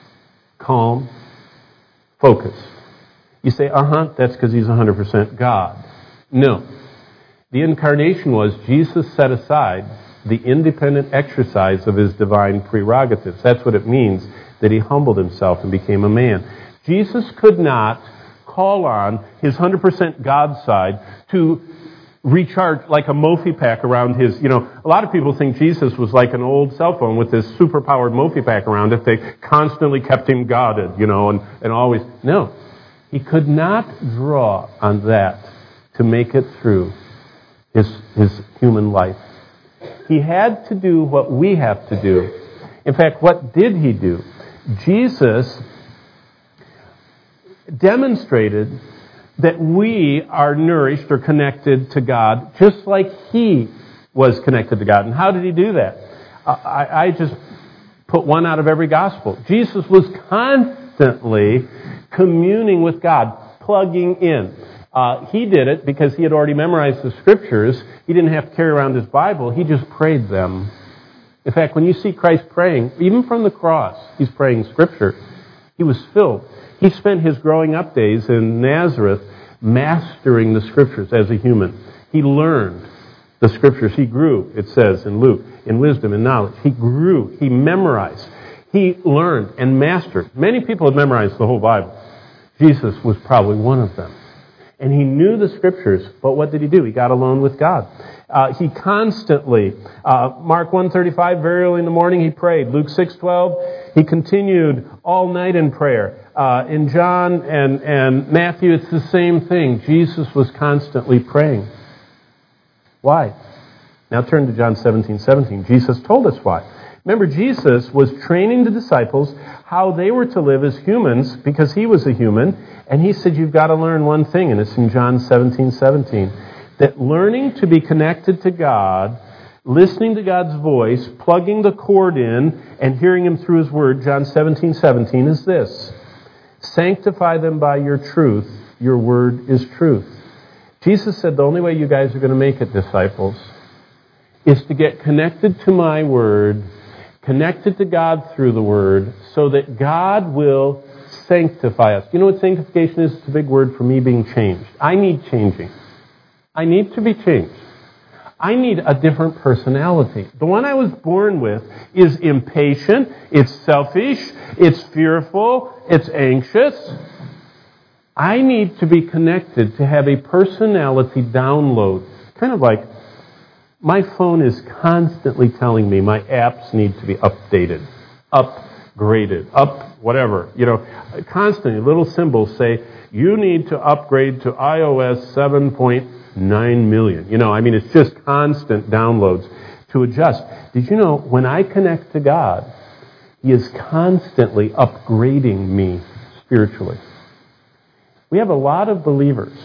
calm, focused. You say, uh-huh, that's because he's one hundred percent God. No. The incarnation was Jesus set aside the independent exercise of his divine prerogatives. That's what it means that he humbled himself and became a man. Jesus could not call on his one hundred percent God side to recharge like a Mophie pack around his, you know, a lot of people think Jesus was like an old cell phone with this super-powered Mophie pack around it. They constantly kept him guarded, you know, and, and always. No. He could not draw on that to make it through his, his human life. He had to do what we have to do. In fact, what did he do? Jesus demonstrated that we are nourished or connected to God just like he was connected to God. And how did he do that? I, I just put one out of every gospel. Jesus was constantly communing with God, plugging in. Uh, he did it because he had already memorized the Scriptures. He didn't have to carry around his Bible. He just prayed them. In fact, when you see Christ praying, even from the cross, he's praying Scripture. He was filled. He spent his growing up days in Nazareth mastering the Scriptures as a human. He learned the Scriptures. He grew, it says in Luke, in wisdom and knowledge. He grew. He memorized. He learned and mastered. Many people have memorized the whole Bible. Jesus was probably one of them. And he knew the Scriptures, but what did he do? He got alone with God. Uh, he constantly, uh, Mark one thirty-five, very early in the morning he prayed. Luke six twelve, he continued all night in prayer. Uh, in John and, and Matthew, it's the same thing. Jesus was constantly praying. Why? Now turn to John seventeen seventeen. Jesus told us why. Remember, Jesus was training the disciples how they were to live as humans because he was a human. And he said, you've got to learn one thing, and it's in John seventeen seventeen. That learning to be connected to God, listening to God's voice, plugging the cord in, and hearing him through his word, John seventeen seventeen, is this. Sanctify them by your truth. Your word is truth. Jesus said the only way you guys are going to make it, disciples, is to get connected to my word, connected to God through the word, so that God will sanctify us. You know what sanctification is? It's a big word for me being changed. I need changing. I need to be changed. I need a different personality. The one I was born with is impatient, it's selfish, it's fearful, it's anxious. I need to be connected to have a personality download. Kind of like my phone is constantly telling me my apps need to be updated, upgraded, up whatever. You know, constantly little symbols say, you need to upgrade to i O S seven point nine million. You know, I mean, it's just constant downloads to adjust. Did you know, when I connect to God, he is constantly upgrading me spiritually. We have a lot of believers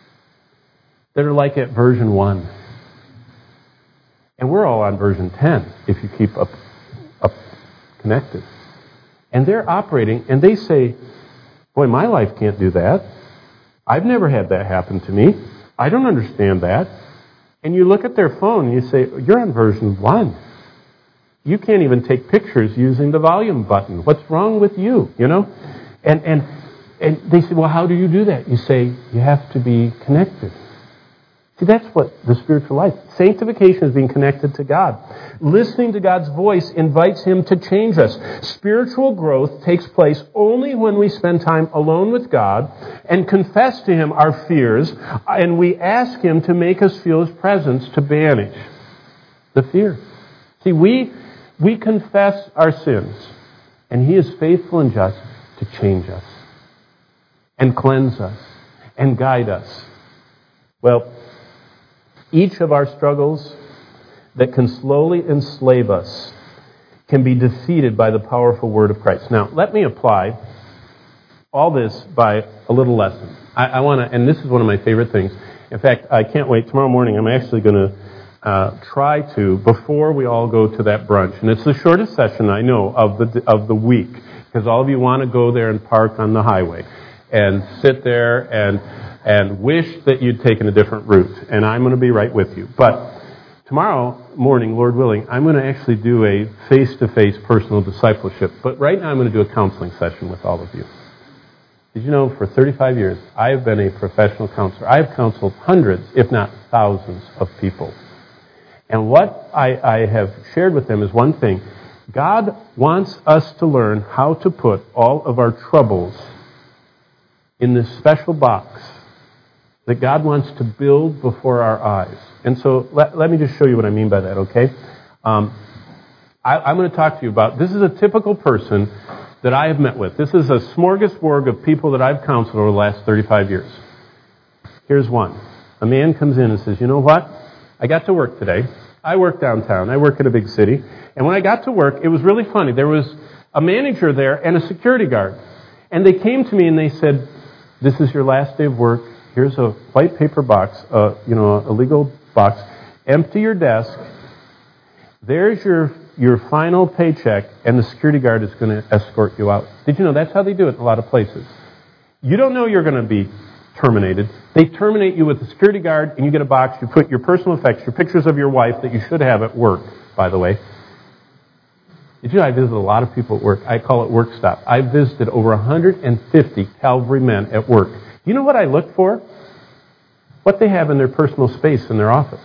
that are like at version one. And we're all on version ten, if you keep up, up connected. And they're operating, and they say, boy, my life can't do that. I've never had that happen to me. I don't understand that. And you look at their phone and you say, you're on version one. You can't even take pictures using the volume button. What's wrong with you? You know? And and and they say, well, how do you do that? You say, you have to be connected. See, that's what the spiritual life. Sanctification is being connected to God. Listening to God's voice invites him to change us. Spiritual growth takes place only when we spend time alone with God and confess to him our fears, and we ask him to make us feel his presence to banish the fear. See, we, we confess our sins, and he is faithful and just to change us and cleanse us and guide us. Well, each of our struggles that can slowly enslave us can be defeated by the powerful word of Christ. Now, let me apply all this by a little lesson. I, I want to, and this is one of my favorite things. In fact, I can't wait. Tomorrow morning, I'm actually going to uh, try to, before we all go to that brunch, and it's the shortest session I know of the of the week, because all of you want to go there and park on the highway and sit there and and wish that you'd taken a different route. And I'm going to be right with you. But tomorrow morning, Lord willing, I'm going to actually do a face-to-face personal discipleship. But right now I'm going to do a counseling session with all of you. Did you know for thirty-five years, I have been a professional counselor. I have counseled hundreds, if not thousands, of people. And what I, I have shared with them is one thing. God wants us to learn how to put all of our troubles in this special box that God wants to build before our eyes. And so let, let me just show you what I mean by that, okay? Um, I, I'm going to talk to you about, this is a typical person that I have met with. This is a smorgasbord of people that I've counseled over the last thirty-five years. Here's one. A man comes in and says, you know what? I got to work today. I work downtown. I work in a big city. And when I got to work, it was really funny. There was a manager there and a security guard. And they came to me and they said, this is your last day of work. Here's a white paper box, uh, you know, a legal box. Empty your desk. There's your your final paycheck, and the security guard is going to escort you out. Did you know that's how they do it in a lot of places? You don't know you're going to be terminated. They terminate you with a security guard, and you get a box. You put your personal effects, your pictures of your wife that you should have at work, by the way. Did you know I visit a lot of people at work? I call it work stop. I visited over one hundred fifty Calvary men at work. You know what I look for? What they have in their personal space in their office.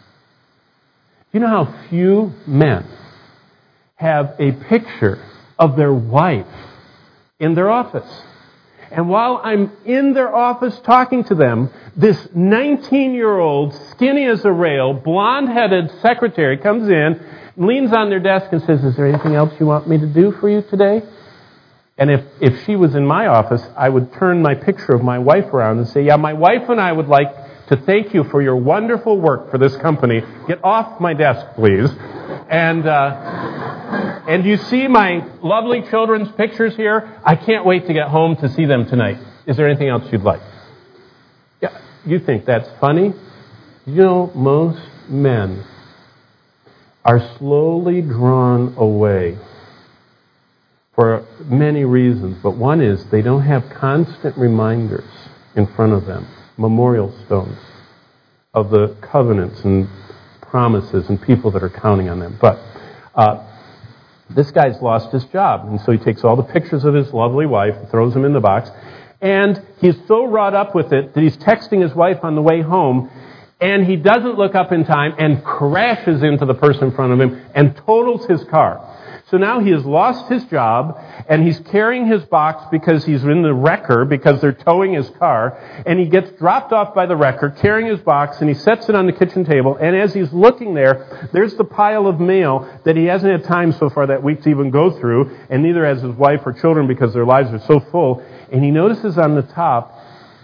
Do you know how few men have a picture of their wife in their office? And while I'm in their office talking to them, this nineteen-year-old, skinny as a rail, blonde-headed secretary comes in, leans on their desk and says, "Is there anything else you want me to do for you today?" And if, if she was in my office, I would turn my picture of my wife around and say, "Yeah, my wife and I would like to thank you for your wonderful work for this company. Get off my desk, please." And uh, and you see my lovely children's pictures here? I can't wait to get home to see them tonight. Is there anything else you'd like? Yeah, you think that's funny? You know, most men are slowly drawn away for many reasons, but one is they don't have constant reminders in front of them, memorial stones of the covenants and promises and people that are counting on them. But uh, this guy's lost his job, and so he takes all the pictures of his lovely wife and throws them in the box, and he's so wrought up with it that he's texting his wife on the way home, and he doesn't look up in time and crashes into the person in front of him and totals his car. So now he has lost his job, and he's carrying his box because he's in the wrecker because they're towing his car, and he gets dropped off by the wrecker carrying his box, and he sets it on the kitchen table, and as he's looking there, there's the pile of mail that he hasn't had time so far that week to even go through, and neither has his wife or children because their lives are so full, and he notices on the top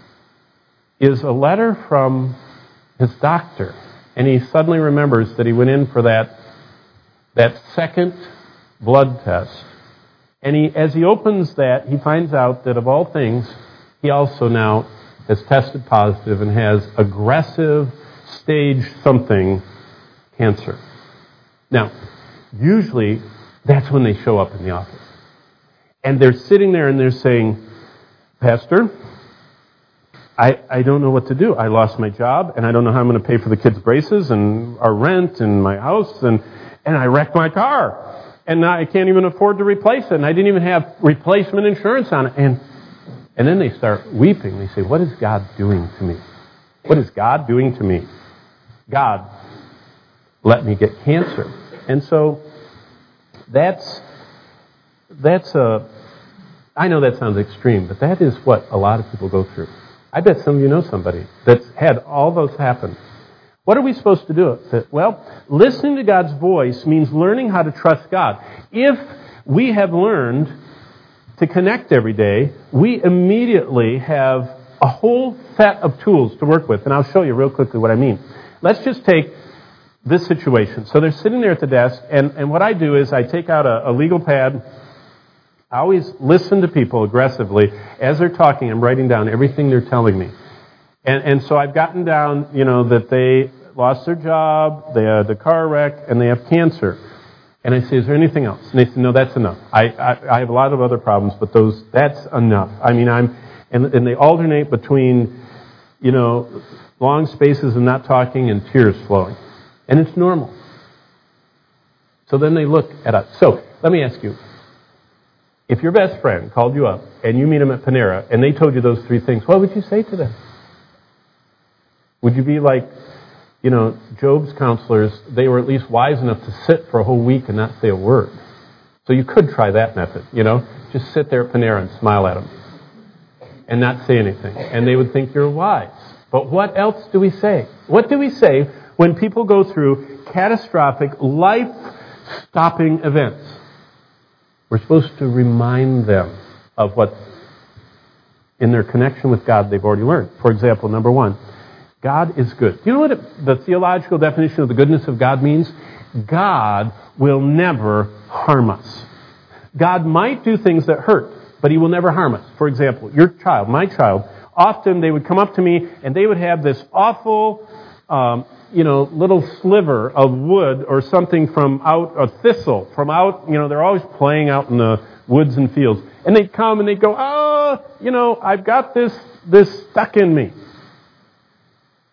is a letter from his doctor, and he suddenly remembers that he went in for that that second blood test. And he, as he opens that, he finds out that of all things, he also now has tested positive and has aggressive stage something cancer. Now, usually that's when they show up in the office. And they're sitting there and they're saying, "Pastor, I, I don't know what to do. I lost my job, and I don't know how I'm going to pay for the kids' braces and our rent and my house, and, and I wrecked my car. And now I can't even afford to replace it, and I didn't even have replacement insurance on it." And and then they start weeping. They say, "What is God doing to me? What is God doing to me? God let me get cancer." And so that's that's a, I know that sounds extreme, but that is what a lot of people go through. I bet some of you know somebody that's had all those happen. What are we supposed to do? Well, listening to God's voice means learning how to trust God. If we have learned to connect every day, we immediately have a whole set of tools to work with. And I'll show you real quickly what I mean. Let's just take this situation. So they're sitting there at the desk, and, and what I do is I take out a, a legal pad. I always listen to people aggressively. As they're talking, I'm writing down everything they're telling me. And, and so I've gotten down, you know, that they lost their job, they had a car wreck, and they have cancer. And I say, "Is there anything else?" And they say, "No, that's enough. I, I, I have a lot of other problems, but those, that's enough." I mean, I'm, and, and they alternate between, you know, long spaces of not talking and tears flowing. And it's normal. So then they look at us. So, let me ask you, if your best friend called you up and you meet him at Panera and they told you those three things, what would you say to them? Would you be like, you know, Job's counselors, they were at least wise enough to sit for a whole week and not say a word. So you could try that method, you know. Just sit there at Panera and smile at them and not say anything. And they would think you're wise. But what else do we say? What do we say when people go through catastrophic, life-stopping events? We're supposed to remind them of what, in their connection with God, they've already learned. For example, number one, God is good. Do you know what it, the theological definition of the goodness of God means? God will never harm us. God might do things that hurt, but He will never harm us. For example, your child, my child, often they would come up to me and they would have this awful, um, you know, little sliver of wood or something from out, a thistle from out, you know, they're always playing out in the woods and fields. And they'd come and they'd go, "Oh, you know, I've got this, this stuck in me."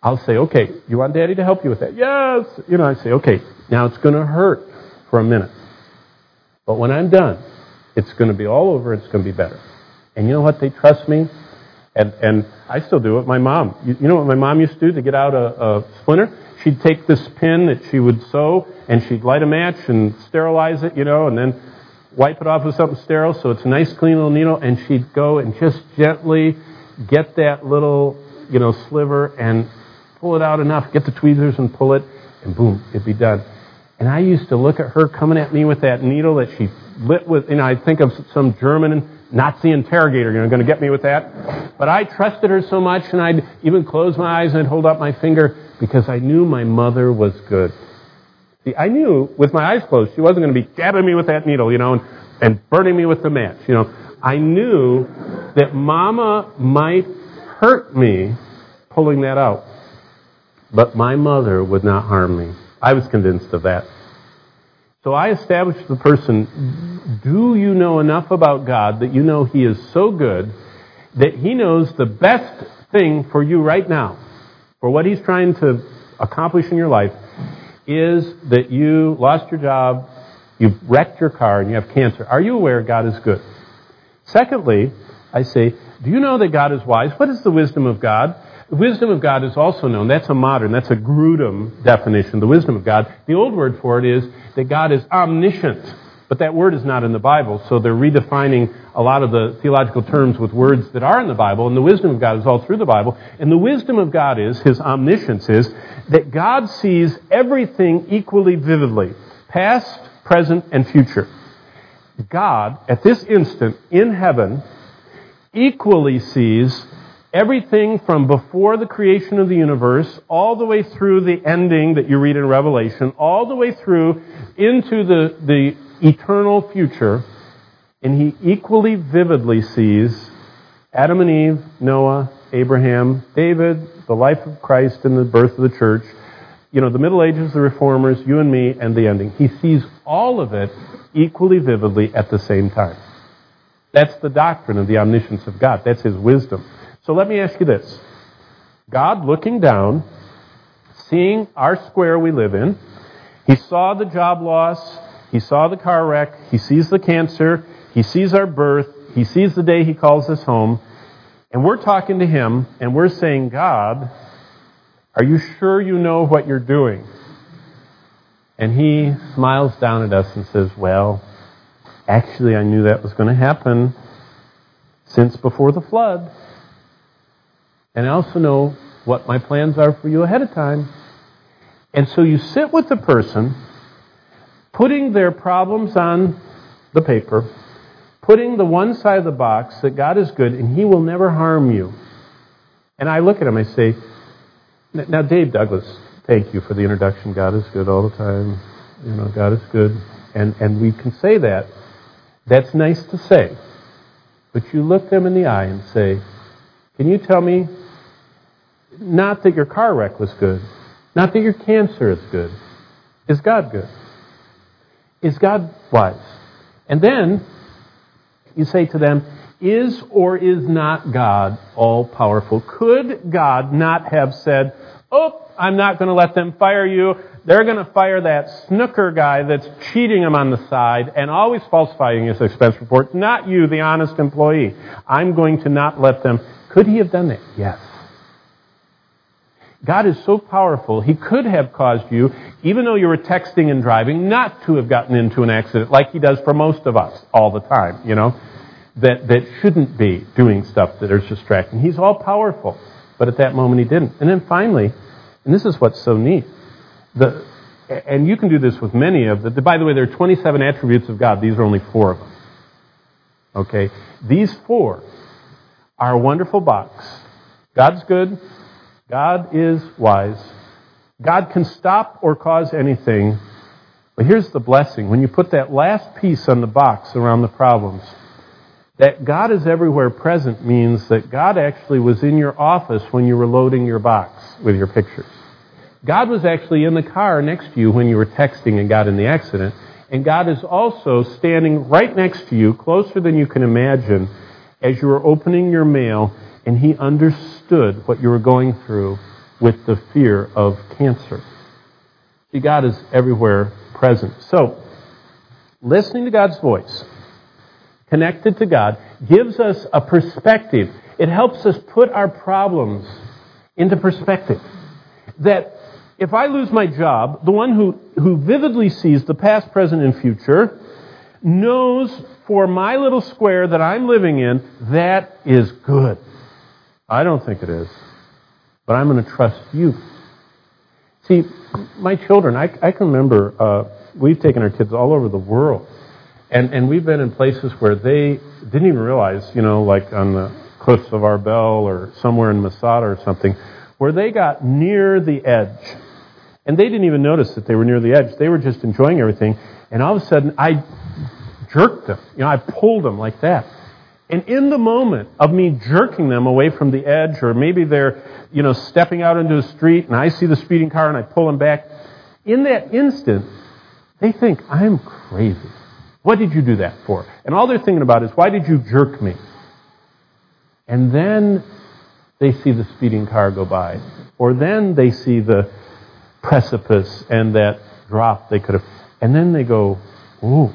I'll say, okay, you want Daddy to help you with that? Yes. You know, I say, okay, now it's going to hurt for a minute. But when I'm done, it's going to be all over. It's going to be better. And you know what? They trust me. And and I still do it. My mom, you, you know what my mom used to do to get out a, a splinter? She'd take this pin that she would sew, and she'd light a match and sterilize it, you know, and then wipe it off with something sterile so it's a nice, clean little needle, and she'd go and just gently get that little, you know, sliver and pull it out enough, get the tweezers and pull it, and boom, it'd be done. And I used to look at her coming at me with that needle that she lit with, you know, I think of some German Nazi interrogator, you know, going to get me with that. But I trusted her so much, and I'd even close my eyes and I'd hold up my finger because I knew my mother was good. See, I knew with my eyes closed she wasn't going to be jabbing me with that needle, you know, and, and burning me with the match, you know. I knew that Mama might hurt me pulling that out, but my mother would not harm me. I was convinced of that. So I established the person, do you know enough about God that you know He is so good that He knows the best thing for you right now, for what He's trying to accomplish in your life, is that you lost your job, you've wrecked your car, and you have cancer. Are you aware God is good? Secondly, I say, do you know that God is wise? What is the wisdom of God? The wisdom of God is also known. That's a modern, that's a Grudem definition, the wisdom of God. The old word for it is that God is omniscient. But that word is not in the Bible, so they're redefining a lot of the theological terms with words that are in the Bible, and the wisdom of God is all through the Bible. And the wisdom of God is, His omniscience is, that God sees everything equally vividly, past, present, and future. God, at this instant, in heaven, equally sees everything from before the creation of the universe, all the way through the ending that you read in Revelation, all the way through into the, the eternal future, and He equally vividly sees Adam and Eve, Noah, Abraham, David, the life of Christ and the birth of the church, you know, the Middle Ages, the Reformers, you and me, and the ending. He sees all of it equally vividly at the same time. That's the doctrine of the omniscience of God. That's His wisdom. So let me ask you this. God looking down, seeing our square we live in, He saw the job loss, He saw the car wreck, He sees the cancer, He sees our birth, He sees the day He calls us home, and we're talking to Him, and we're saying, God, are you sure you know what you're doing? And He smiles down at us and says, well, actually I knew that was going to happen since before the flood. And I also know what my plans are for you ahead of time. And so you sit with the person, putting their problems on the paper, putting the one side of the box that God is good and He will never harm you. And I look at him, I say, now Dave Douglas, thank you for the introduction. God is good all the time. You know, God is good. And, and we can say that. That's nice to say. But you look them in the eye and say, can you tell me, not that your car wreck was good, not that your cancer is good, is God good? Is God wise? And then you say to them, is or is not God all-powerful? Could God not have said, oh, I'm not going to let them fire you. They're going to fire that snooker guy that's cheating them on the side and always falsifying his expense reports, not you, the honest employee. I'm going to not let them. Could He have done that? Yes. God is so powerful, He could have caused you, even though you were texting and driving, not to have gotten into an accident like He does for most of us all the time, you know, that, that shouldn't be doing stuff that is distracting. He's all powerful, but at that moment He didn't. And then finally, and this is what's so neat, the, and you can do this with many of the, by the way, there are twenty-seven attributes of God. These are only four of them. Okay? These four are a wonderful box. God's good. God is wise. God can stop or cause anything. But here's the blessing. When you put that last piece on the box around the problems, that God is everywhere present means that God actually was in your office when you were loading your box with your pictures. God was actually in the car next to you when you were texting and got in the accident. And God is also standing right next to you, closer than you can imagine, as you were opening your mail, and He understood what you were going through with the fear of cancer. See, God is everywhere present. So, listening to God's voice, connected to God, gives us a perspective. It helps us put our problems into perspective. That if I lose my job, the one who, who vividly sees the past, present, and future knows for my little square that I'm living in, that is good. I don't think it is, but I'm going to trust you. See, my children, I, I can remember, uh, we've taken our kids all over the world, and, and we've been in places where they didn't even realize, you know, like on the cliffs of Arbel or somewhere in Masada or something, where they got near the edge. And they didn't even notice that they were near the edge. They were just enjoying everything. And all of a sudden, I jerked them. You know, I pulled them like that. And in the moment of me jerking them away from the edge, or maybe they're, you know, stepping out into the street and I see the speeding car and I pull them back, in that instant, they think, I'm crazy. What did you do that for? And all they're thinking about is, why did you jerk me? And then they see the speeding car go by. Or then they see the precipice and that drop they could have. And then they go, ooh,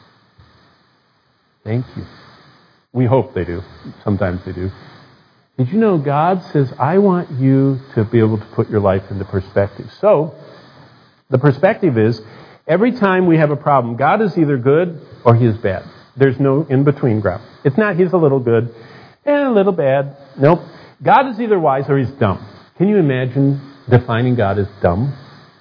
thank you. We hope they do. Sometimes they do. Did you know God says, I want you to be able to put your life into perspective. So, the perspective is, every time we have a problem, God is either good or He is bad. There's no in-between ground. It's not He's a little good and a little bad. Nope. God is either wise or He's dumb. Can you imagine defining God as dumb?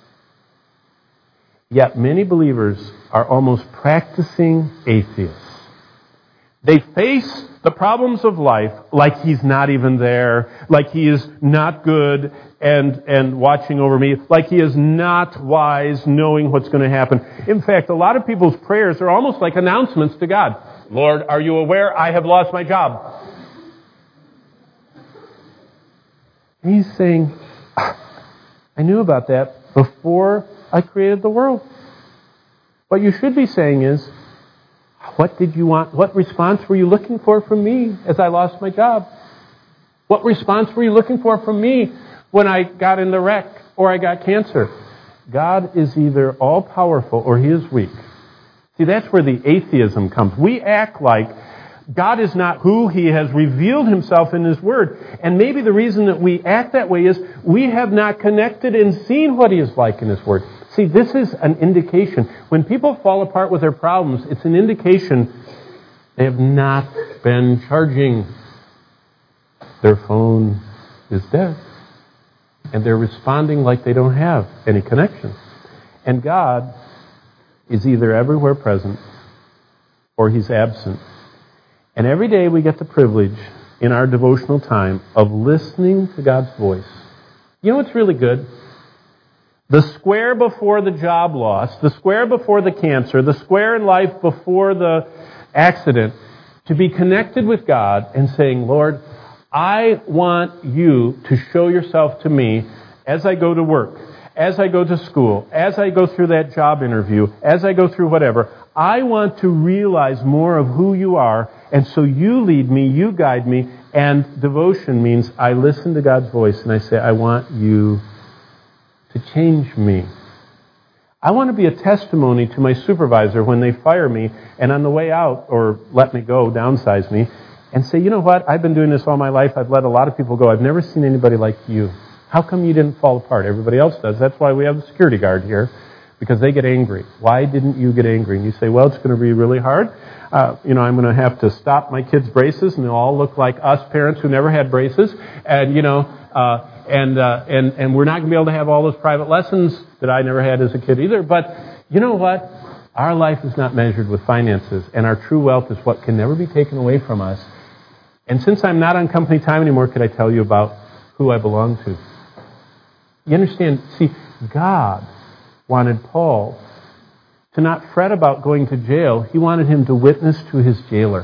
Yet many believers are almost practicing atheists. They face the problems of life like He's not even there, like He is not good and, and watching over me, like He is not wise, knowing what's going to happen. In fact, a lot of people's prayers are almost like announcements to God. Lord, are you aware I have lost my job? And He's saying, I knew about that before I created the world. What you should be saying is, what did you want? What response were you looking for from me as I lost my job? What response were you looking for from me when I got in the wreck or I got cancer? God is either all-powerful or He is weak. See, that's where the atheism comes. We act like God is not who He has revealed Himself in His Word. And maybe the reason that we act that way is we have not connected and seen what He is like in His Word. See, this is an indication. When people fall apart with their problems, it's an indication they have not been charging. Their phone is dead. And they're responding like they don't have any connection. And God is either everywhere present or He's absent. And every day we get the privilege in our devotional time of listening to God's voice. You know what's really good? The square before the job loss, the square before the cancer, the square in life before the accident, to be connected with God and saying, Lord, I want you to show yourself to me as I go to work, as I go to school, as I go through that job interview, as I go through whatever. I want to realize more of who you are, and so you lead me, you guide me, and devotion means I listen to God's voice and I say, I want you to change me. I want to be a testimony to my supervisor when they fire me and on the way out, or let me go, downsize me, and say, you know what, I've been doing this all my life, I've let a lot of people go, I've never seen anybody like you. How come you didn't fall apart? Everybody else does. That's why we have the security guard here, because they get angry. Why didn't you get angry? And you say, well, it's going to be really hard. Uh, you know, I'm going to have to stop my kids' braces, and they'll all look like us parents who never had braces, and, you know, uh, And, uh, and, and we're not going to be able to have all those private lessons that I never had as a kid either. But you know what? Our life is not measured with finances, and our true wealth is what can never be taken away from us. And since I'm not on company time anymore, could I tell you about who I belong to? You understand? See, God wanted Paul to not fret about going to jail. He wanted him to witness to his jailer.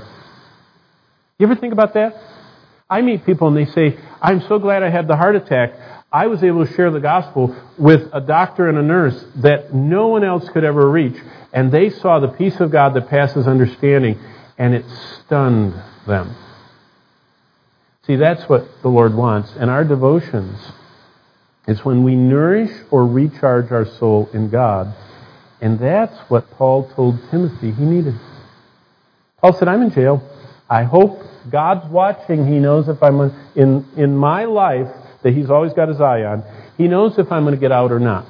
You ever think about that? I meet people and they say, I'm so glad I had the heart attack. I was able to share the gospel with a doctor and a nurse that no one else could ever reach. And they saw the peace of God that passes understanding, and it stunned them. See, that's what the Lord wants. And our devotions It's when we nourish or recharge our soul in God. And that's what Paul told Timothy he needed. Paul said, I'm in jail. I hope God's watching. He knows if I'm in, in my life that he's always got his eye on. He knows if I'm going to get out or not.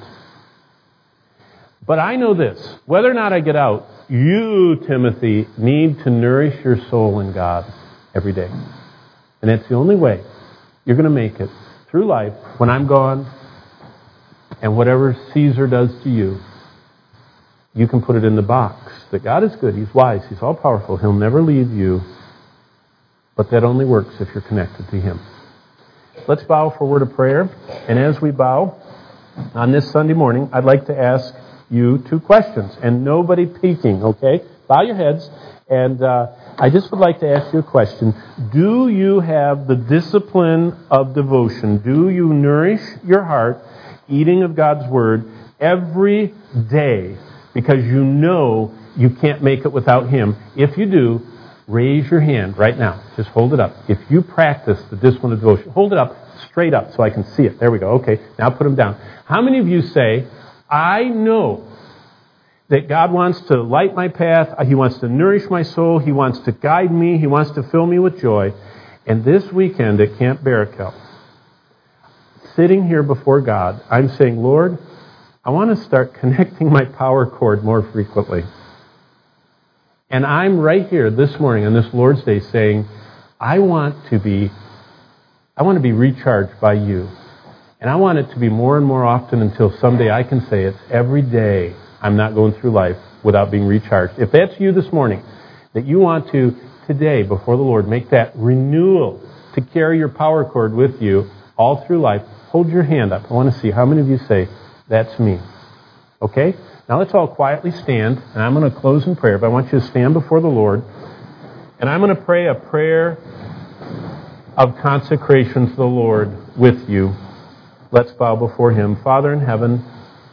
But I know this. Whether or not I get out, you, Timothy, need to nourish your soul in God every day. And that's the only way you're going to make it through life when I'm gone, and whatever Caesar does to you, you can put it in the box. That God is good, he's wise, he's all-powerful, he'll never leave you, but that only works if you're connected to him. Let's bow for a word of prayer, and as we bow on this Sunday morning, I'd like to ask you two questions, and nobody peeking, okay? Bow your heads, and uh, I just would like to ask you a question. Do you have the discipline of devotion? Do you nourish your heart, eating of God's Word, every day, because you know you can't make it without him? If you do, raise your hand right now. Just hold it up. If you practice the discipline of devotion, hold it up straight up so I can see it. There we go. Okay, now put them down. How many of you say, I know that God wants to light my path, he wants to nourish my soul, he wants to guide me, he wants to fill me with joy. And this weekend at Camp Barakel, sitting here before God, I'm saying, Lord, I want to start connecting my power cord more frequently. And I'm right here this morning on this Lord's Day saying, I want to be, I want to be recharged by you. And I want it to be more and more often until someday I can say it's every day I'm not going through life without being recharged. If that's you this morning, that you want to today before the Lord make that renewal to carry your power cord with you all through life, hold your hand up. I want to see how many of you say, that's me. Okay? Now let's all quietly stand, and I'm going to close in prayer, but I want you to stand before the Lord, and I'm going to pray a prayer of consecration to the Lord with you. Let's bow before him. Father in heaven,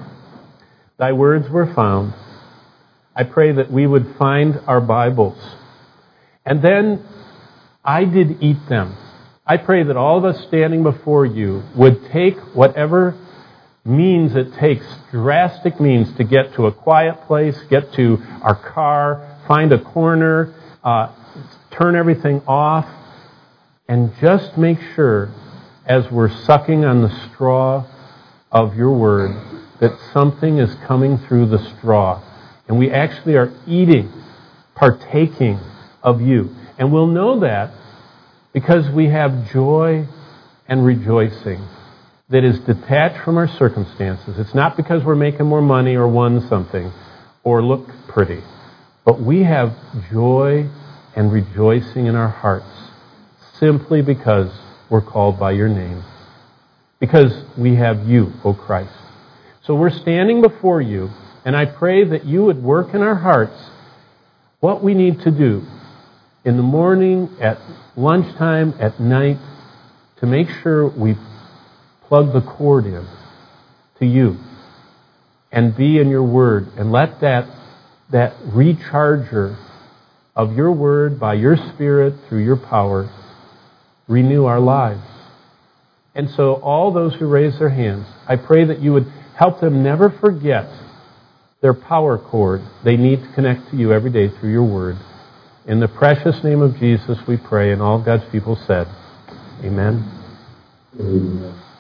thy words were found. I pray that we would find our Bibles. And then I did eat them. I pray that all of us standing before you would take whatever means it takes, drastic means, to get to a quiet place, get to our car, find a corner, uh, turn everything off, and just make sure as we're sucking on the straw of your word, that something is coming through the straw. And we actually are eating, partaking of you. And we'll know that because we have joy and rejoicing that is detached from our circumstances. It's not because we're making more money or won something or look pretty. But we have joy and rejoicing in our hearts simply because we're called by your name. Because we have you, O Christ. So we're standing before you, and I pray that you would work in our hearts what we need to do in the morning, at lunchtime, at night, to make sure we plug the cord in to you and be in your word, and let that, that recharger of your word by your Spirit through your power renew our lives. And so all those who raise their hands, I pray that you would help them never forget their power cord they need to connect to you every day through your word. In the precious name of Jesus we pray, and all God's people said, Amen. Amen.